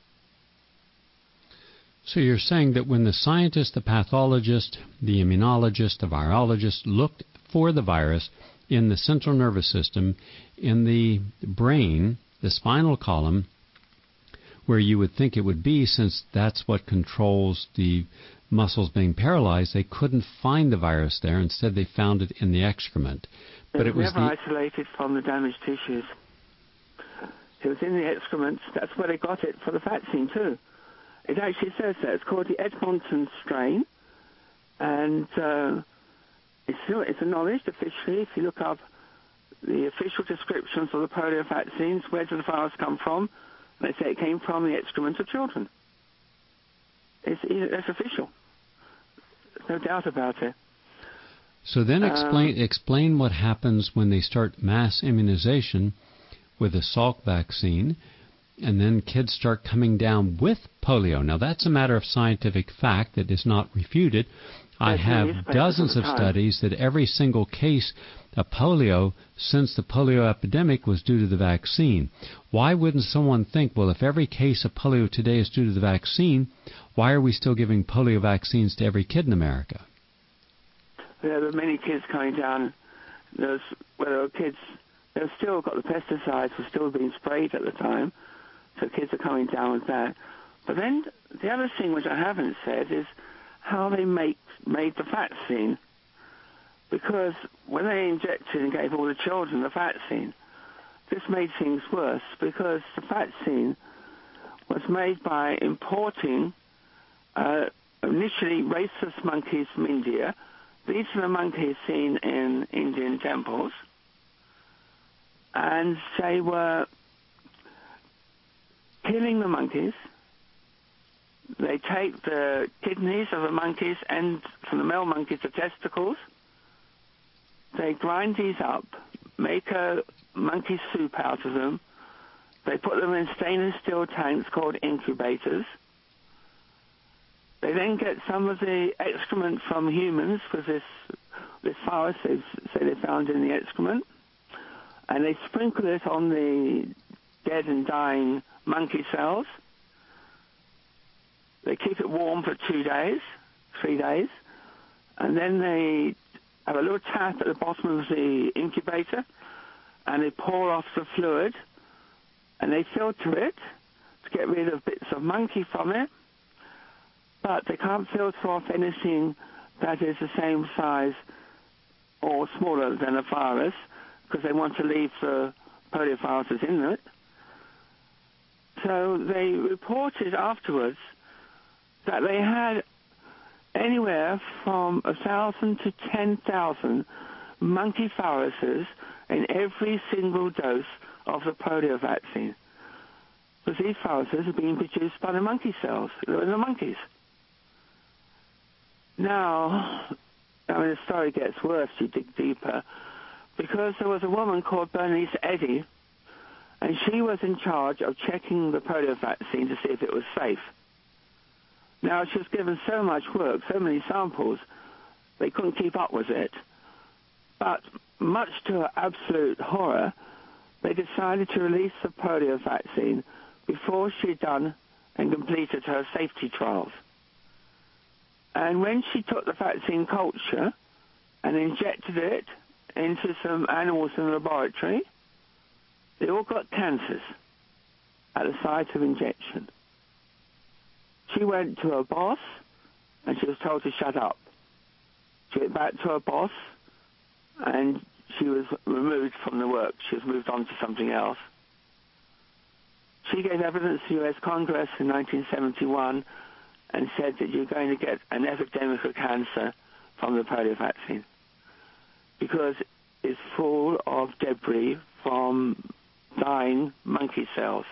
So you're saying that when the scientist, the pathologist, the immunologist, the virologist looked for the virus in the central nervous system, in the brain, the spinal column, where you would think it would be, since that's what controls the muscles being paralyzed, they couldn't find the virus there. Instead, they found it in the excrement. But it was never the... isolated from the damaged tissues. It was in the excrement. That's where they got it for the vaccine, too. It actually says that. It's called the Edmonton strain. And uh, it's, it's acknowledged officially. If you look up the official descriptions of the polio vaccines, where did the virus come from? They say it came from the excrement of children. It's, it's official. There's no doubt about it. So then explain, um, explain what happens when they start mass immunization with a Salk vaccine, and then kids start coming down with polio. Now, that's a matter of scientific fact that is not refuted. I have dozens of studies that every single case of polio since the polio epidemic was due to the vaccine. Why wouldn't someone think, well, if every case of polio today is due to the vaccine, why are we still giving polio vaccines to every kid in America? Yeah, there are many kids coming down. There's, well, there were kids, they've still got the pesticides, were still being sprayed at the time, so kids are coming down with that. But then the other thing which I haven't said is how they make, made the vaccine. Because when they injected and gave all the children the vaccine, this made things worse because the vaccine was made by importing uh, initially rhesus monkeys from India. These are the monkeys seen in Indian temples. And they were killing the monkeys. They take the kidneys of the monkeys and from the male monkeys the testicles. They grind these up, make a monkey soup out of them. They put them in stainless steel tanks called incubators. They then get some of the excrement from humans, because this, this virus they say they found in the excrement, and they sprinkle it on the dead and dying monkey cells. They keep it warm for two days, three days, and then they have a little tap at the bottom of the incubator, and they pour off the fluid, and they filter it to get rid of bits of monkey from it, but they can't filter off anything that is the same size or smaller than a virus, because they want to leave the polioviruses in it. So they reported afterwards that they had anywhere from one thousand to ten thousand monkey viruses in every single dose of the polio vaccine. Because these viruses are being produced by the monkey cells, in the monkeys. Now, I mean, the story gets worse, you dig deeper, because there was a woman called Bernice Eddy, and she was in charge of checking the polio vaccine to see if it was safe. Now, she was given so much work, so many samples, they couldn't keep up with it. But much to her absolute horror, they decided to release the polio vaccine before she'd done and completed her safety trials. And when she took the vaccine culture and injected it into some animals in the laboratory, they all got cancers at the site of injection. She went to her boss, and she was told to shut up. She went back to her boss, and she was removed from the work. She was moved on to something else. She gave evidence to the U S Congress in nineteen seventy-one and said that you're going to get an epidemic of cancer from the polio vaccine because it's full of debris from dying monkey cells.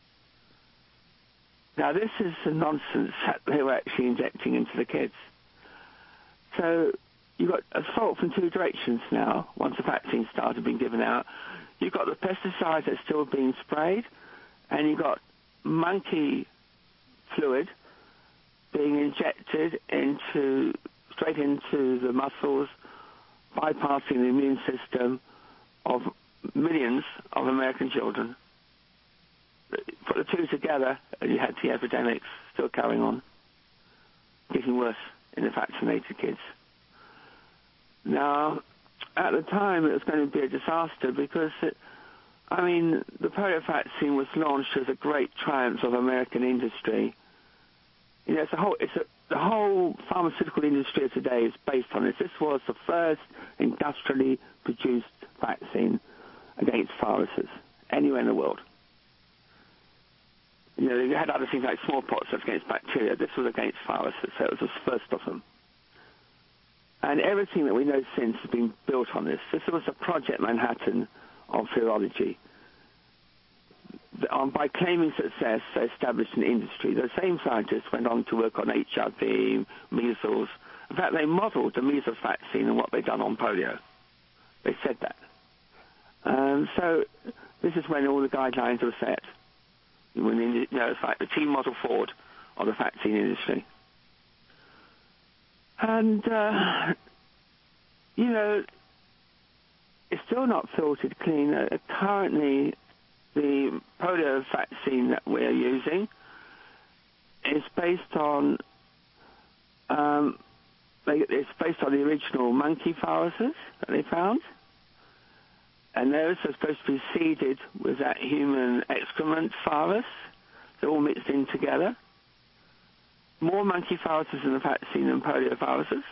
Now, this is the nonsense that they were actually injecting into the kids. So you've got assault from two directions now, once the vaccine started being given out. You've got the pesticides that's still being sprayed, and you've got monkey fluid being injected into straight into the muscles, bypassing the immune system of millions of American children. Put the two together, and you had the epidemics still carrying on, getting worse in the vaccinated kids. Now, at the time, it was going to be a disaster because, it, I mean, the polio vaccine was launched as a great triumph of American industry. You know, it's a whole, it's a, the whole pharmaceutical industry of today is based on this. This was the first industrially produced vaccine against viruses anywhere in the world. You know, they had other things like smallpox that's against bacteria. This was against viruses, so it was the first of them. And everything that we know since has been built on this. This was a Project Manhattan of virology. Um, by claiming success, they established an industry. The same scientists went on to work on H I V, measles. In fact, they modeled the measles vaccine and what they'd done on polio. They said that. Um, so this is when all the guidelines were set. When, you know, it's like the team model forward of the vaccine industry. And, uh, you know, it's still not filtered clean. Uh, currently, the polio vaccine that we're using is based on, um, it's based on the original monkey viruses that they found. And those are supposed to be seeded with that human excrement virus. They're all mixed in together. More monkey viruses in the vaccine than polio viruses.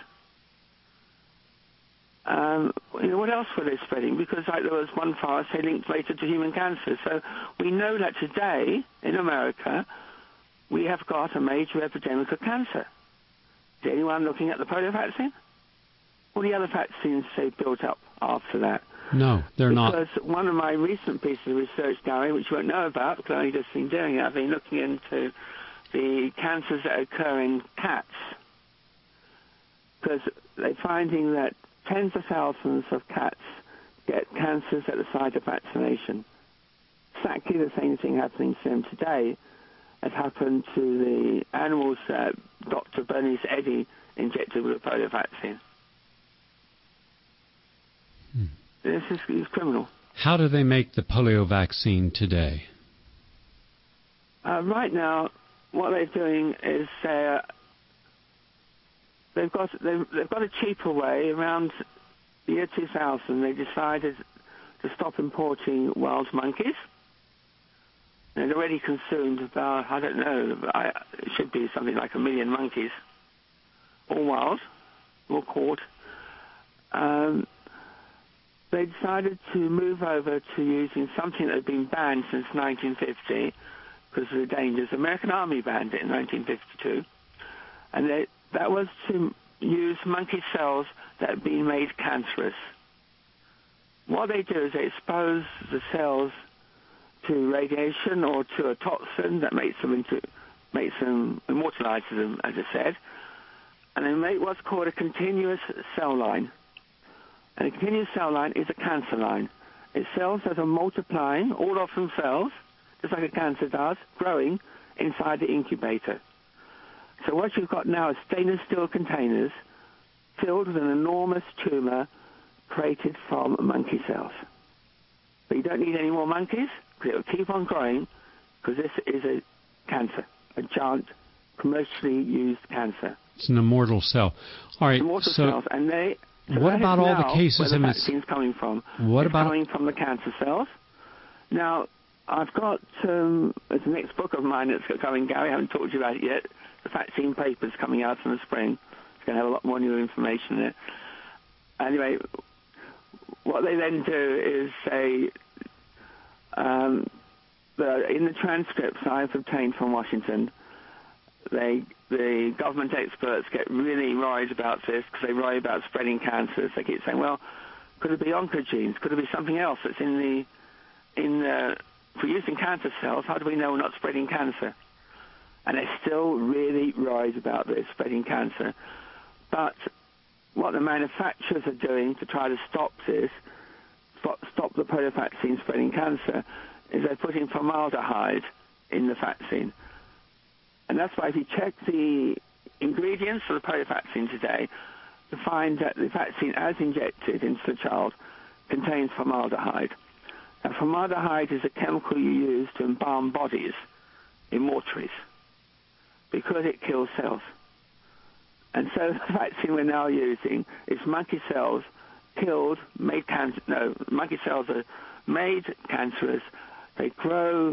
Um, you know, what else were they spreading? Because like there was one virus they linked later to human cancer. So we know that today in America we have got a major epidemic of cancer. Is anyone looking at the polio vaccine? All the other vaccines they built up after that. No, they're because not. Because one of my recent pieces of research, Gary, which you won't know about because I've only just been doing it, I've been looking into the cancers that occur in cats. Because they're finding that tens of thousands of cats get cancers at the site of vaccination. Exactly the same thing happening to them today has happened to the animals that Doctor Bernice Eddy injected with a polio vaccine. Hmm. This is, is criminal. How do they make the polio vaccine today? Uh, right now, what they're doing is uh, they've got they've, they've got a cheaper way. Around the year two thousand, they decided to stop importing wild monkeys. They'd already consumed about, I don't know, I, it should be something like a million monkeys, all wild, all caught. Um, they decided to move over to using something that had been banned since nineteen fifty because of the dangers. The American Army banned it in nineteen fifty-two. And they, that was to use monkey cells that had been made cancerous. What they do is they expose the cells to radiation or to a toxin that makes them into, makes them, immortalizes them, as I said, and they make what's called a continuous cell line. And a continuous cell line is a cancer line. It's cells that are multiplying all of themselves, just like a cancer does, growing inside the incubator. So what you've got now is stainless steel containers filled with an enormous tumor created from monkey cells. But you don't need any more monkeys, because it will keep on growing, because this is a cancer, a giant, commercially used cancer. It's an immortal cell. All right. Immortal so cells, and they. So what about all the cases? Where the in vaccine's coming from? What it's about coming from the cancer cells? Now, I've got um, there's the next book of mine that's coming, Gary. I haven't talked to you about it yet. The vaccine paper's coming out in the spring. It's going to have a lot more new information there. Anyway, what they then do is say, um, the, in the transcripts I've obtained from Washington, they, the government experts get really worried about this because they worry about spreading cancers. They keep saying, well, could it be oncogenes? Could it be something else that's in the, in the, for using cancer cells, how do we know we're not spreading cancer? And they're still really worried about this, spreading cancer. But what the manufacturers are doing to try to stop this, stop the polio vaccine spreading cancer, is they're putting formaldehyde in the vaccine. And that's why if you check the ingredients for the polio vaccine today, you find that the vaccine as injected into the child contains formaldehyde. Now, formaldehyde is a chemical you use to embalm bodies in mortuaries because it kills cells. And so the vaccine we're now using is monkey cells killed, made cancer. No, monkey cells are made cancerous. They grow.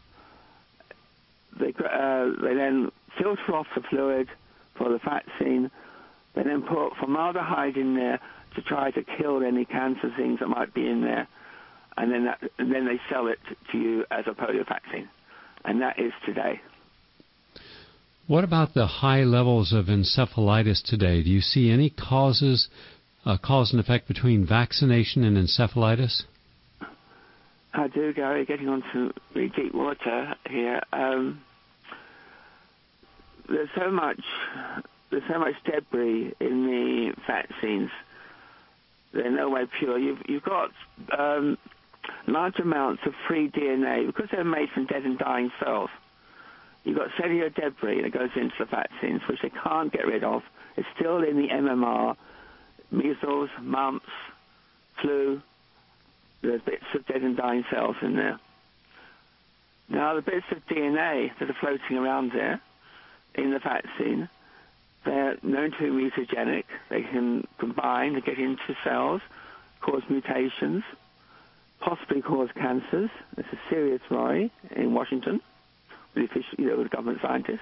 They uh, they then filter off the fluid for the vaccine. They then put formaldehyde in there to try to kill any cancer things that might be in there, and then that, and then they sell it to you as a polio vaccine, and that is today. What about the high levels of encephalitis today? Do you see any causes, uh, cause and effect between vaccination and encephalitis? I do, Gary. Getting on to really deep water here. Um, there's so much, there's so much debris in the vaccines. They're no way pure. You've you've got um, large amounts of free D N A because they're made from dead and dying cells. You've got cellular debris that goes into the vaccines, which they can't get rid of. It's still in the M M R, measles, mumps, flu. There's bits of dead and dying cells in there. Now, the bits of D N A that are floating around there in the vaccine, they're known to be mutagenic. They can combine to get into cells, cause mutations, possibly cause cancers. It's a serious worry in Washington with the, you know, with the government scientists.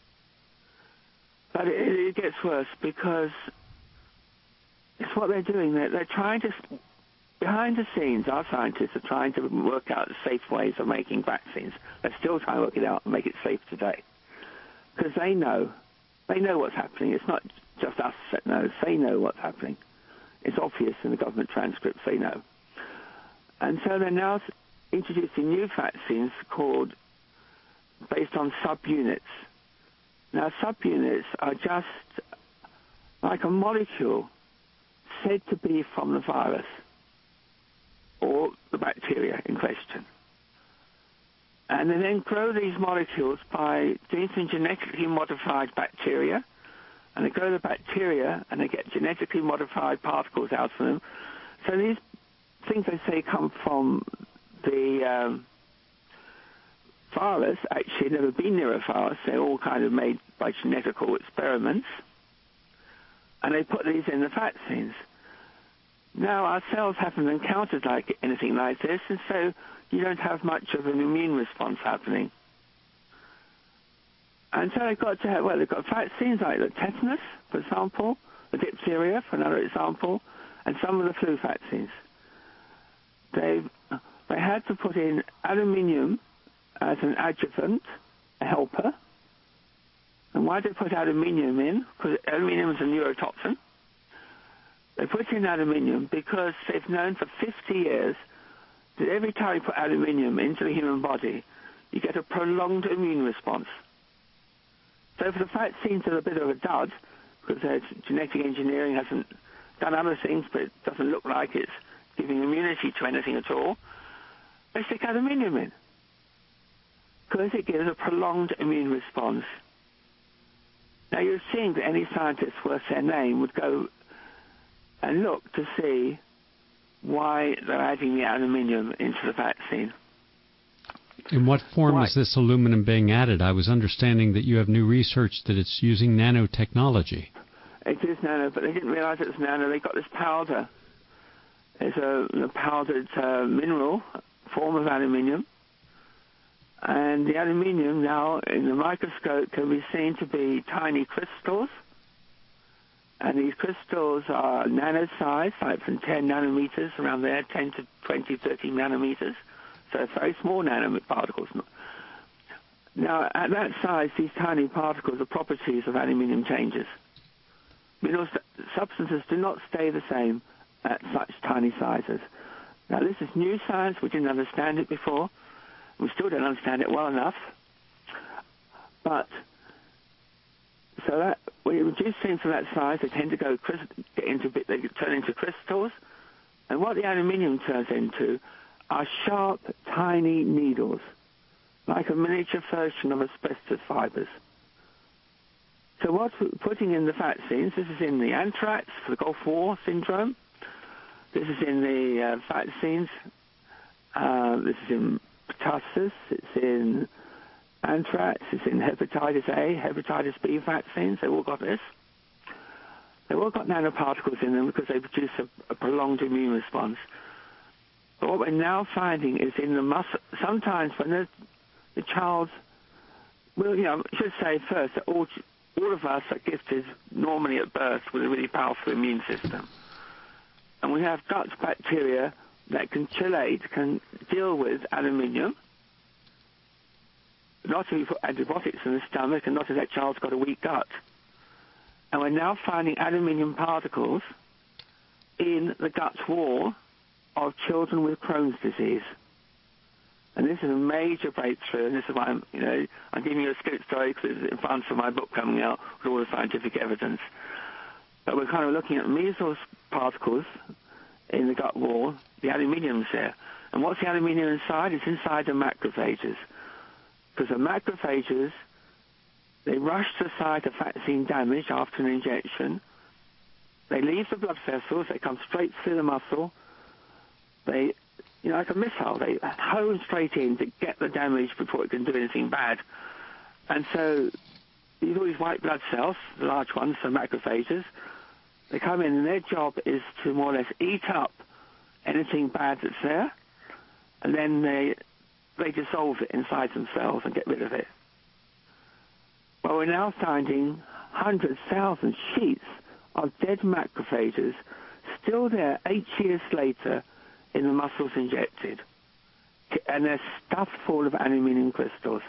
But it, it gets worse because it's what they're doing. They're, they're trying to... Behind the scenes, our scientists are trying to work out safe ways of making vaccines. They're still trying to work it out and make it safe today. Because they know. They know what's happening. It's not just us that knows. They know what's happening. It's obvious in the government transcripts. They know. And so they're now introducing new vaccines called, based on subunits. Now, subunits are just like a molecule said to be from the virus or the bacteria in question. And they then grow these molecules by doing some genetically modified bacteria, and they grow the bacteria and they get genetically modified particles out of them. So these things they say come from the um, virus actually never been near a virus. They're all kind of made by genetical experiments, and they put these in the vaccines. Now, our cells haven't encountered like anything like this, and so you don't have much of an immune response happening. And so they've got to have, well, they've got vaccines like the tetanus, for example, the diphtheria, for another example, and some of the flu vaccines. They've, they had to put in aluminium as an adjuvant, a helper. And why do they put aluminium in? Because aluminium is a neurotoxin. They put in aluminium because they've known for fifty years that every time you put aluminium into the human body, you get a prolonged immune response. So for the vaccines are a bit of a dud, because their genetic engineering hasn't done other things, but it doesn't look like it's giving immunity to anything at all, they stick aluminium in, because it gives a prolonged immune response. Now you're seeing that any scientist worth their name would go and look to see why they're adding the aluminium into the vaccine. In what form Why? is this aluminum being added? I was understanding that you have new research that it's using nanotechnology. It is nano, but they didn't realize it was nano. They got this powder. It's a, a powdered uh, mineral form of aluminium. And the aluminium now in the microscope can be seen to be tiny crystals. And these crystals are nano-sized, like from ten nanometers, around there, ten to twenty, thirty nanometers. So it's very small nanoparticles. Now, at that size, these tiny particles, the properties of aluminium changes. Mineral substances do not stay the same at such tiny sizes. Now, this is new science. We didn't understand it before. We still don't understand it well enough. But, so that, when you reduce things to that size, they tend to go, get into, they turn into crystals. And what the aluminium turns into are sharp, tiny needles, like a miniature version of asbestos fibers. So what we're putting in the vaccines, this is in the anthrax for the Gulf War syndrome. This is in the uh, vaccines. Uh, this is in pertussis. It's in anthrax. It's in hepatitis A, hepatitis B vaccines. They've all got this. They've all got nanoparticles in them because they produce a, a prolonged immune response. But what we're now finding is in the muscle, sometimes when the, the child, well, you know, I should say first that all, all of us are gifted normally at birth with a really powerful immune system. And we have gut bacteria that can chelate, can deal with aluminium, not if you put antibiotics in the stomach and not if that child's got a weak gut. And we're now finding aluminium particles in the gut wall of children with Crohn's disease. And this is a major breakthrough, and this is why I'm, you know, I'm giving you a scoop story because it's in front of my book coming out with all the scientific evidence. But we're kind of looking at measles particles in the gut wall, the aluminium's there. And what's the aluminium inside? It's inside the macrophages. Because the macrophages, they rush to the site of vaccine damage after an injection. They leave the blood vessels, they come straight through the muscle. They, you know, like a missile, they hone straight in to get the damage before it can do anything bad. And so these all these white blood cells, the large ones, the macrophages, they come in and their job is to more or less eat up anything bad that's there, and then they they dissolve it inside themselves and get rid of it. Well, we're now finding hundred thousand sheets of dead macrophages still there eight years later in the muscles injected, and they're stuffed full of aluminium crystals.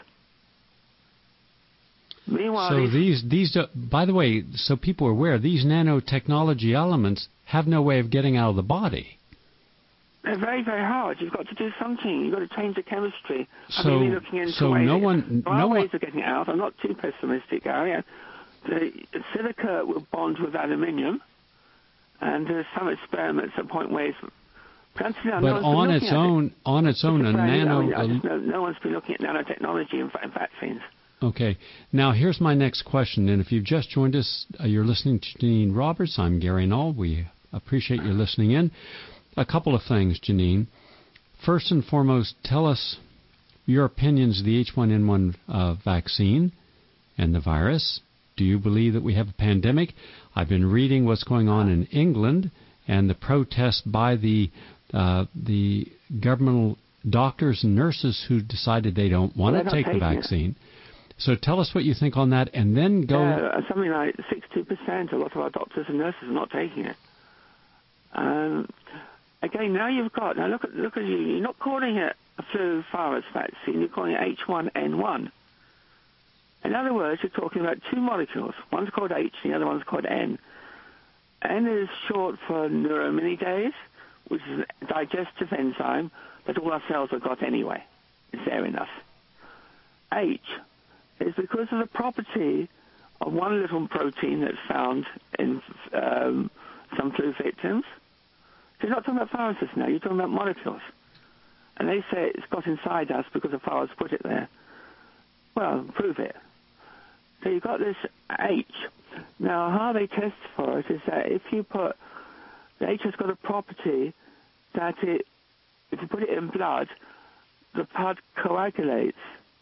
Meanwhile, so these, these, uh, by the way, so people are aware, these nanotechnology elements have no way of getting out of the body. They're very, very hard. You've got to do something. You've got to change the chemistry. So, I'm really looking into so ways no of, one, there are no ways one, of getting it out. I'm not too pessimistic, Gary. The silica will bond with aluminium, and there's some experiments at point where it's but on its own, it. on its own, a nano. I just know, no one's been looking at nanotechnology in, in vaccines. Okay. Now, here's my next question. And if you've just joined us, uh, you're listening to Janine Roberts. I'm Gary Null. We appreciate you listening in. A couple of things, Janine. First and foremost, tell us your opinions of the H one N one uh, vaccine and the virus. Do you believe that we have a pandemic? I've been reading what's going on in England and the protests by the uh, the governmental doctors and nurses who decided they don't want well, to take the vaccine. It. So tell us what you think on that, and then go... Uh, something like sixty percent, a lot of our doctors and nurses are not taking it. Um, again, now you've got... Now look at, look at you. You're not calling it a flu virus vaccine. You're calling it H one N one. In other words, you're talking about two molecules. One's called H, the other one's called N. N is short for neuraminidase, which is a digestive enzyme that all our cells have got anyway. It's there enough. H is because of the property of one little protein that's found in um, some flu victims. So you're not talking about viruses now, you're talking about molecules. And they say it's got inside us because the virus put it there. Well, prove it. So you've got this H. Now, how they test for it is that if you put, the H has got a property that it, if you put it in blood, the blood coagulates.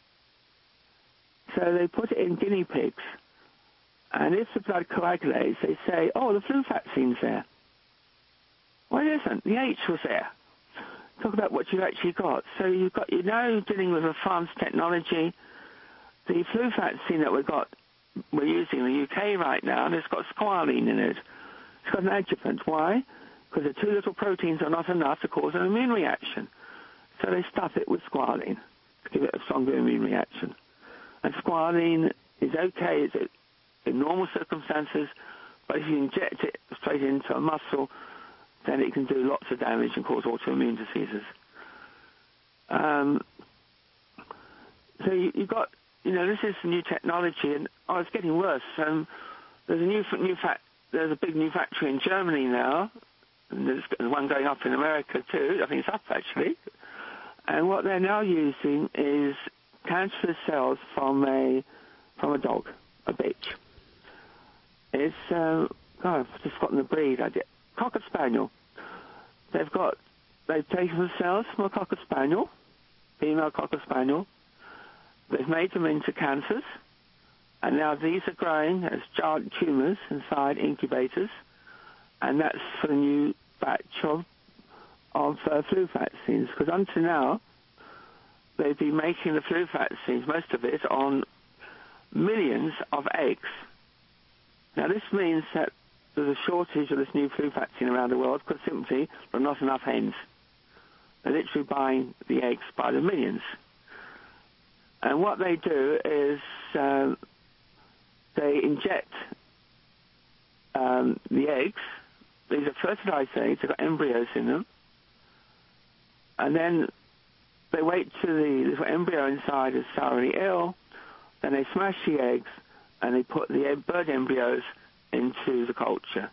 So they put it in guinea pigs. And if the blood coagulates, they say, oh, the flu vaccine's there. Well, it isn't. The H was there. Talk about what you've actually got. So you've got, you're now dealing with advanced technology. The flu vaccine that we've got, we're using in the U K right now, and it's got squalene in it. It's got an adjuvant. Why? Because the two little proteins are not enough to cause an immune reaction. So they stuff it with squalene to give it a stronger immune reaction. And squalene is okay it's in normal circumstances, but if you inject it straight into a muscle, then it can do lots of damage and cause autoimmune diseases. Um, so you, you've got, you know, this is new technology, and oh, it's getting worse. Um, there's a new, new fact. There's a big new factory in Germany now, and there's one going up in America too. I think it's up actually. And what they're now using is cancerous cells from a from a dog, a bitch. It's uh, oh, I've just forgotten the breed. I did. Cocker Spaniel. They've got, they've taken the cells from a Cocker Spaniel, female Cocker Spaniel. They've made them into cancers, and now these are growing as giant tumors inside incubators, and that's for the new batch of, of uh, flu vaccines. Because until now, they've been making the flu vaccines, most of it, on millions of eggs. Now this means that there's a shortage of this new flu vaccine around the world because simply there are not enough hens. They're literally buying the eggs by the millions. And what they do is uh, they inject um, the eggs. These are fertilized eggs. They've got embryos in them. And then they wait till the little embryo inside is thoroughly ill. Then they smash the eggs and they put the bird embryos into the culture.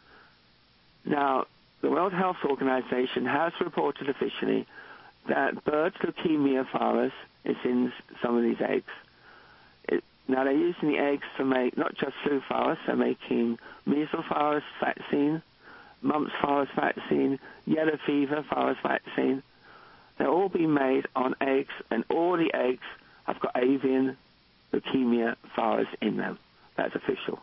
Now, the World Health Organization has reported officially that bird leukemia virus is in some of these eggs. It, now, they're using the eggs to make not just flu virus, they're making measles virus vaccine, mumps virus vaccine, yellow fever virus vaccine. They're all being made on eggs, and all the eggs have got avian leukemia virus in them. That's official.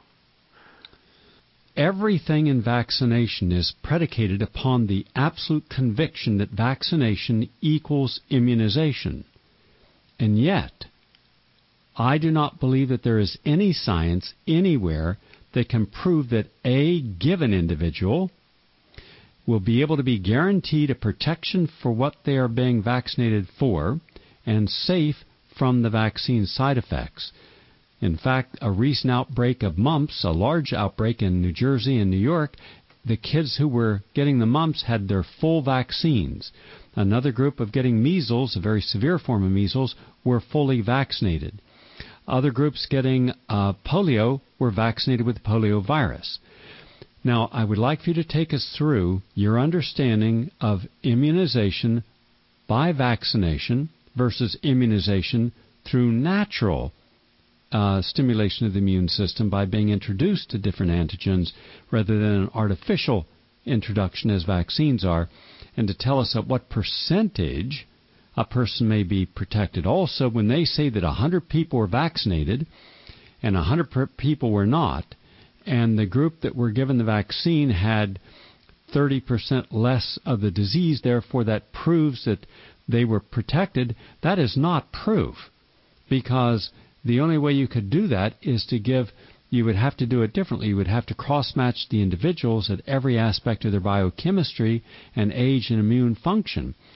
Everything in vaccination is predicated upon the absolute conviction that vaccination equals immunization. And yet, I do not believe that there is any science anywhere that can prove that a given individual will be able to be guaranteed a protection for what they are being vaccinated for and safe from the vaccine side effects. In fact, a recent outbreak of mumps, a large outbreak in New Jersey and New York, the kids who were getting the mumps had their full vaccines. Another group of getting measles, a very severe form of measles, were fully vaccinated. Other groups getting uh, polio were vaccinated with polio virus. Now, I would like for you to take us through your understanding of immunization by vaccination versus immunization through natural Uh, stimulation of the immune system by being introduced to different antigens rather than an artificial introduction as vaccines are, and to tell us at what percentage a person may be protected. Also, when they say that one hundred people were vaccinated and one hundred people were not, and the group that were given the vaccine had thirty percent less of the disease, therefore that proves that they were protected, that is not proof, because the only way you could do that is to give, you would have to do it differently. You would have to cross-match the individuals at every aspect of their biochemistry and age and immune function.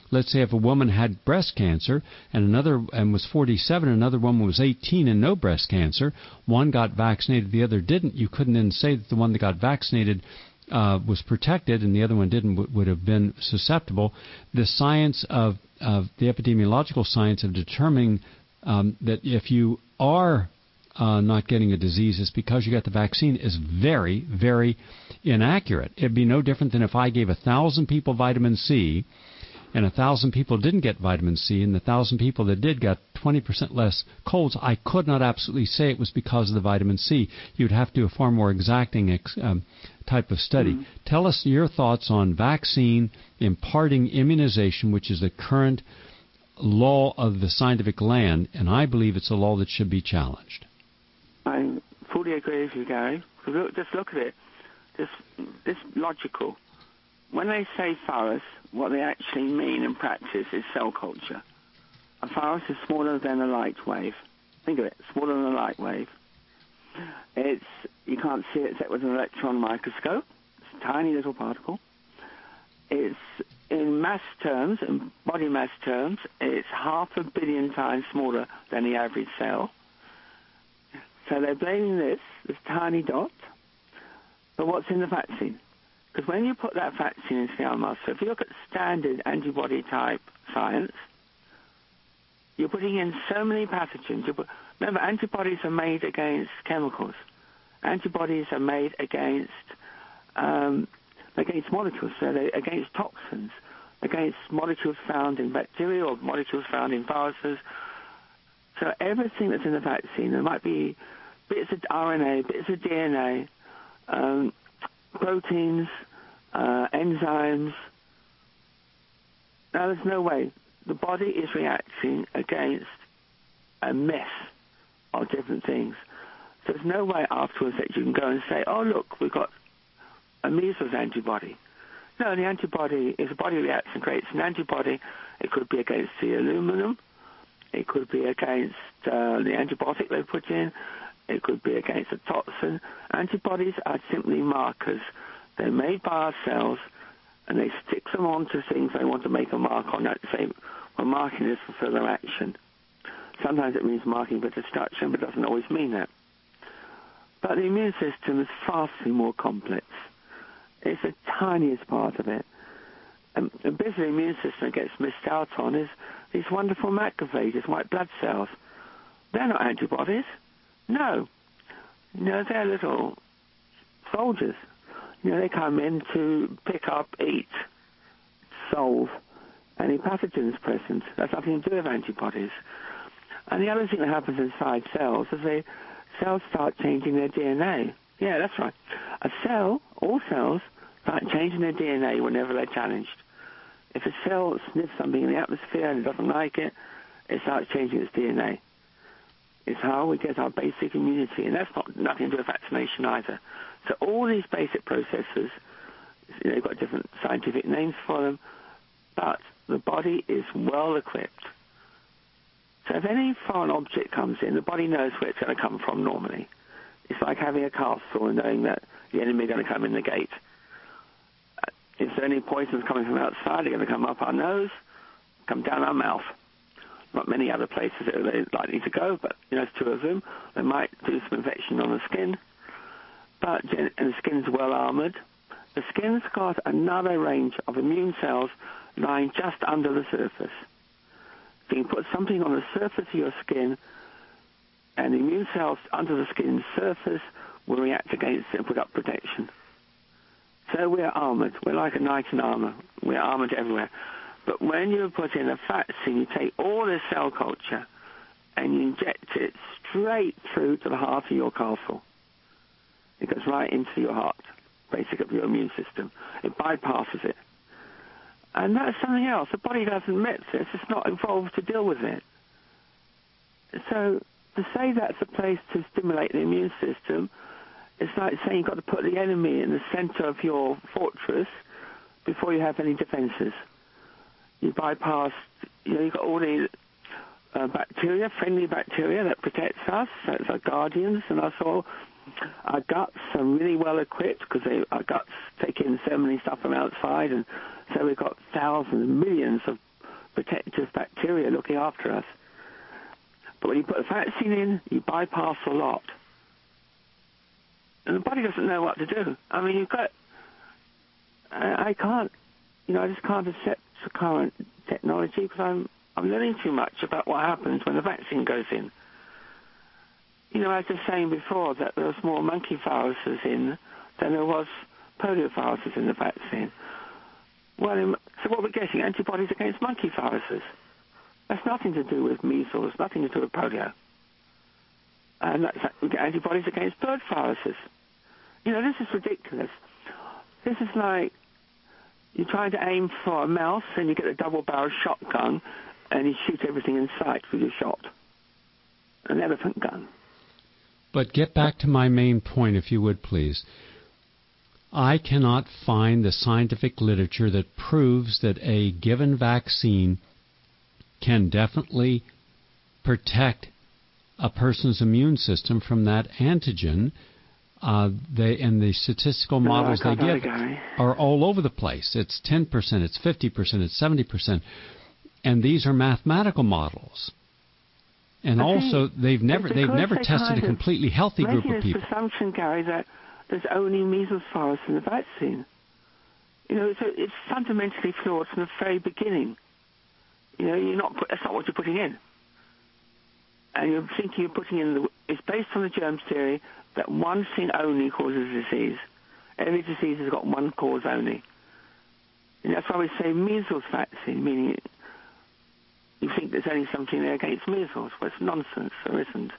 let's say if a woman had breast cancer and another and was forty-seven, another woman was eighteen and no breast cancer, one got vaccinated, the other didn't, you couldn't then say that the one that got vaccinated uh, was protected and the other one didn't, w- would have been susceptible. The science of, of the epidemiological science of determining um, that if you are uh, not getting a disease, it's because you got the vaccine is very, very inaccurate. It'd be no different than if I gave a thousand people vitamin C and a thousand people didn't get vitamin C, and the thousand people that did got twenty percent less colds. I could not absolutely say it was because of the vitamin C. You'd have to do a far more exacting ex, um, type of study. Mm-hmm. Tell us your thoughts on vaccine imparting immunization, which is the current law of the scientific land, and I believe it's a law that should be challenged. I fully agree with you, Gary. Look, just look at it. Just, just logical. When they say virus, what they actually mean in practice is cell culture. A virus is smaller than a light wave. Think of it, smaller than a light wave. It's you can't see it except with an electron microscope. It's a tiny little particle. It's in mass terms, in body mass terms, it's half a billion times smaller than the average cell. So they're blaming this, this tiny dot. But what's in the vaccine? Because when you put that vaccine into the animal, so if you look at standard antibody type science, you're putting in so many pathogens. You put, remember, antibodies are made against chemicals. Antibodies are made against um, against molecules, so they're against toxins, against molecules found in bacteria or molecules found in viruses. So everything that's in the vaccine, there might be bits of R N A, bits of D N A, um, proteins, uh, enzymes. Now, there's no way. The body is reacting against a mess of different things. So there's no way afterwards that you can go and say, oh, look, we've got a measles antibody. No, the antibody is a body reaction, creates an antibody. It could be against the aluminum. It could be against uh, the antibiotic they put in. It could be against a toxin. Antibodies are simply markers. They're made by our cells, and they stick them onto things they want to make a mark on. That say, we're marking this for further action. Sometimes it means marking for destruction, but it doesn't always mean that. But the immune system is vastly more complex. It's the tiniest part of it. And the bit of the immune system that gets missed out on is these wonderful macrophages, white blood cells. They're not antibodies. No. You know, they're little soldiers. You know, they come in to pick up, eat, solve any pathogens present. That's nothing to do with antibodies. And the other thing that happens inside cells is they cells start changing their D N A. Yeah, that's right. A cell, all cells, start changing their D N A whenever they're challenged. If a cell sniffs something in the atmosphere and it doesn't like it, it starts changing its D N A. It's how we get our basic immunity, and that's not nothing to do with vaccination either. So all these basic processes, you know, they've got different scientific names for them, but the body is well equipped. So if any foreign object comes in, the body knows where it's going to come from normally. It's like having a castle and knowing that the enemy are going to come in the gate. If there are any poisons coming from outside, they're going to come up our nose, come down our mouth. Not many other places that they're likely to go, but, you know, it's two of them. They might do some infection on the skin, but and the skin's well armored. The skin's got another range of immune cells lying just under the surface. So you can put something on the surface of your skin, and the immune cells under the skin's surface will react against it and put up protection. So we're armored. We're like a knight in armor. We're armored everywhere. But when you put in a vaccine, you take all this cell culture and you inject it straight through to the heart of your castle. It goes right into your heart, basically of your immune system. It bypasses it. And that's something else. The body doesn't admit this. It's not evolved to deal with it. So to say that's a place to stimulate the immune system, it's like saying you've got to put the enemy in the center of your fortress before you have any defenses. You bypass, you know, you've got all the uh, bacteria, friendly bacteria that protects us. That's our guardians, and also our guts are really well equipped because our guts take in so many stuff from outside, and so we've got thousands, millions of protective bacteria looking after us. But when you put a vaccine in, you bypass a lot. And the body doesn't know what to do. I mean, you've got... I, I can't... You know, I just can't accept the current technology because I'm, I'm learning too much about what happens when the vaccine goes in. You know, as I was saying before, that there was more monkey viruses in than there was polio viruses in the vaccine. Well, in, so what we're getting, antibodies against monkey viruses. That's nothing to do with measles, nothing to do with polio. And that's, we get antibodies against bird viruses. You know, this is ridiculous. This is like you're trying to aim for a mouse and you get a double-barrel shotgun and you shoot everything in sight with your shot. An elephant gun. But get back to my main point, if you would, please. I cannot find the scientific literature that proves that a given vaccine can definitely protect a person's immune system from that antigen. Uh, they and the statistical No, models I they can't give agree. are all over the place. It's ten percent, it's fifty percent, it's seventy percent. And these are mathematical models. And I also, they've never it's they've because never they tested kind a of completely healthy group making of people. this assumption, Gary, that there's only measles virus in the vaccine. You know, it's, it's fundamentally flawed from the very beginning. You know, you're not put, that's not what you're putting in. And you're thinking you're putting in the... It's based on the germ theory that one thing only causes disease. Every disease has got one cause only. And that's why we say measles vaccine, meaning it, you think there's only something there against measles. Well, it's nonsense. There isn't.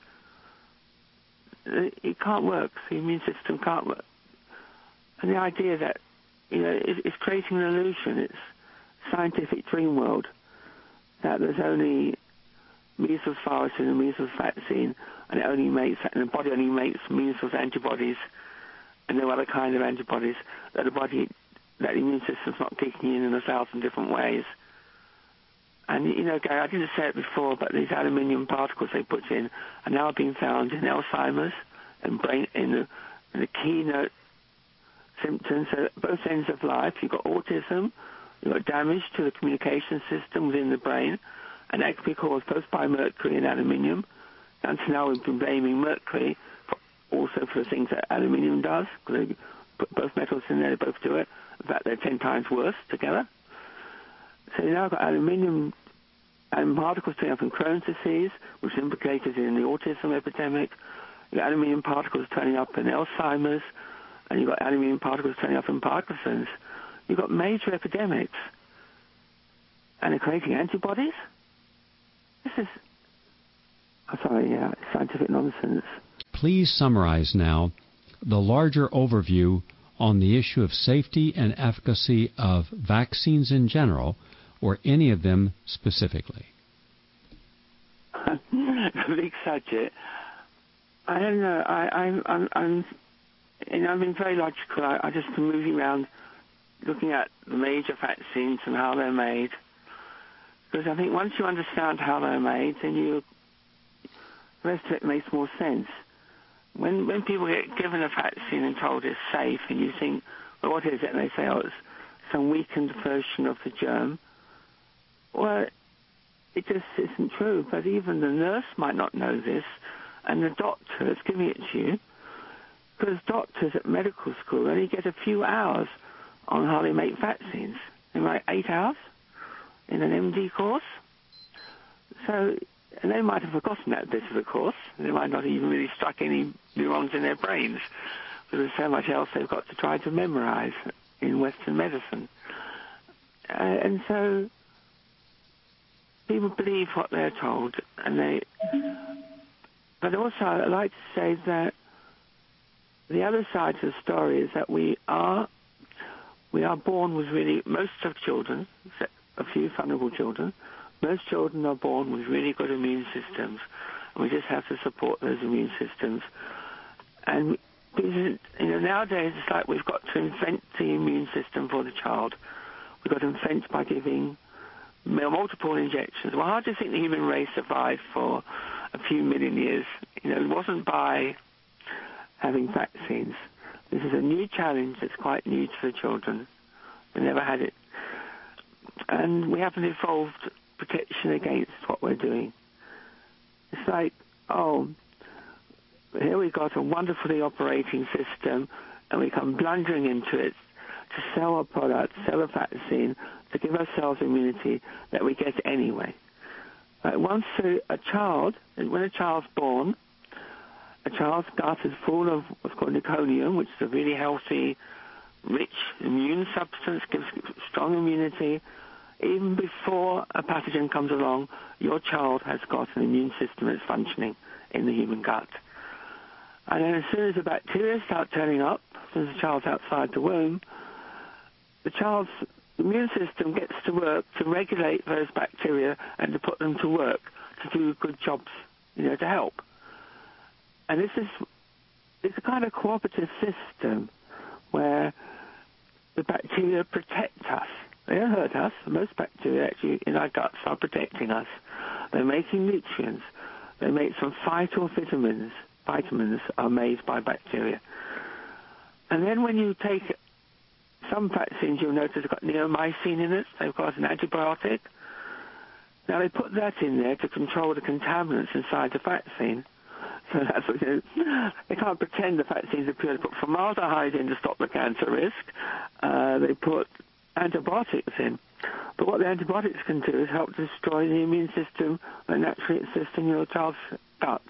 It, it can't work. The immune system can't work. And the idea that, you know, it, it's creating an illusion. It's scientific dream world that there's only measles virus in the measles vaccine, and it only makes, and the body only makes measles antibodies, and no other kind of antibodies, that the body, that the immune system's not kicking in in a thousand different ways. And, you know, Gary, I didn't say it before, but these aluminium particles they put in are now being found in Alzheimer's and brain, in the, in the keynote symptoms at both ends of life. You've got autism, you've got damage to the communication system within the brain, and that can be caused both by mercury and aluminium. Until now we've been blaming mercury for, also for the things that aluminium does, because they put both metals in there, they both do it. In fact, they're ten times worse together. So you now got aluminium and particles turning up in Crohn's disease, which is implicated in the autism epidemic. You've got aluminium particles turning up in Alzheimer's, and you've got aluminium particles turning up in Parkinson's. You've got major epidemics. And they're creating antibodies? This is, I'm sorry, yeah, scientific nonsense. Please summarize now the larger overview on the issue of safety and efficacy of vaccines in general, or any of them specifically. A big subject. I don't know. I, I'm, I'm, I'm, you know, I've been very logical. I, I just been moving around, looking at the major vaccines and how they're made. Because I think once you understand how they're made, then you, the rest of it makes more sense. When when people get given a vaccine and told it's safe, and you think, well, what is it? And they say, oh, it's some weakened version of the germ. Well, it just isn't true. But even the nurse might not know this, and the doctor is giving it to you, because doctors at medical school only get a few hours on how they make vaccines. They make eight hours in an M D course. So, and they might have forgotten that bit of the course. They might not even really struck any neurons in their brains, because there's so much else they've got to try to memorize in Western medicine. Uh, and so people believe what they're told, and they. But also, I'd like to say that the other side of the story is that we are we are born with really, most of children, except a few vulnerable children, most children are born with really good immune systems, and we just have to support those immune systems. And you know, nowadays it's like we've got to invent the immune system for the child. We've got to invent by giving multiple injections. Well, how do you think the human race survived for a few million years? You know, it wasn't by having vaccines. This is a new challenge that's quite new to the children. They never had it. And we haven't evolved protection against what we're doing. It's like, oh, here we've got a wonderfully operating system, and we come blundering into it to sell a product, sell a vaccine, to give ourselves immunity that we get anyway. Like once a, a child, when a child's born, a child's gut is full of what's called meconium, which is a really healthy, rich immune substance, gives strong immunity. Even before a pathogen comes along, your child has got an immune system that's functioning in the human gut. And then as soon as the bacteria start turning up, as soon as the child's outside the womb, the child's immune system gets to work to regulate those bacteria and to put them to work, to do good jobs, you know, to help. And this is it's a kind of cooperative system where the bacteria protect us. They don't hurt us. Most bacteria actually in our guts are protecting us. They're making nutrients. They make some phytovitamins. Vitamins are made by bacteria. And then when you take some vaccines, you'll notice they've got neomycin in it. They've got an antibiotic. Now, they put that in there to control the contaminants inside the vaccine. So that's what you know, they can't pretend the vaccines are pure. They put formaldehyde in to stop the cancer risk. Uh, they put antibiotics in. But what the antibiotics can do is help destroy the immune system that naturally exists in your child's gut.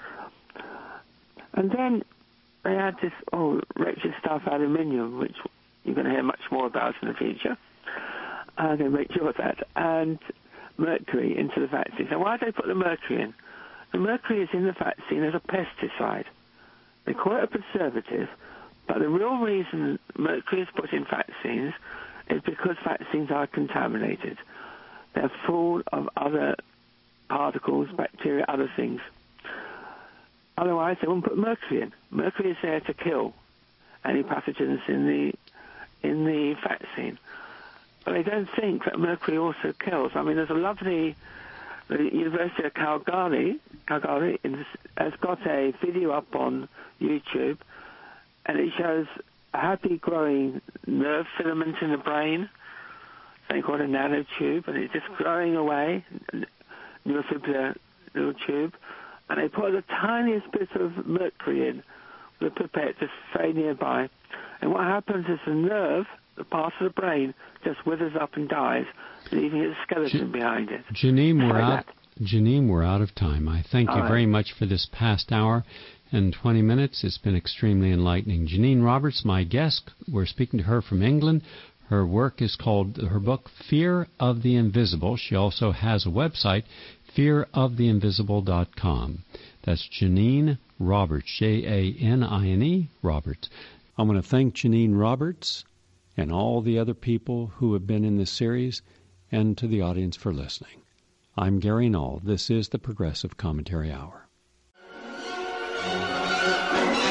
And then they add this, oh, wretched stuff, aluminium, which you're going to hear much more about in the future. Uh, they make sure of that. And mercury into the vaccine. So why do they put the mercury in? The mercury is in the vaccine as a pesticide. They call it a preservative, but the real reason mercury is put in vaccines is because vaccines are contaminated. They're full of other particles, bacteria, other things. Otherwise, they wouldn't put mercury in. Mercury is there to kill any pathogens in the in the vaccine. But they don't think that mercury also kills. I mean, there's a lovely... The University of Calgary, Calgary has got a video up on YouTube, and it shows a happy growing nerve filament in the brain, something called a nanotube, and it's just growing away, neurofibular little tube, and they put the tiniest bit of mercury in with a pipette just very nearby, and what happens is the nerve, the part of the brain, just withers up and dies, leaving its skeleton J- behind it. Janine, we're out. Janine, we're out of time. I thank All you right. very much for this past hour and twenty minutes. It's been extremely enlightening. Janine Roberts, my guest. We're speaking to her from England. Her work is called, her book, Fear of the Invisible. She also has a website, fear of the invisible dot com. That's Janine Roberts, J A N I N E, Roberts. I want to thank Janine Roberts and all the other people who have been in this series, and to the audience for listening. I'm Gary Null. This is the Progressive Commentary Hour.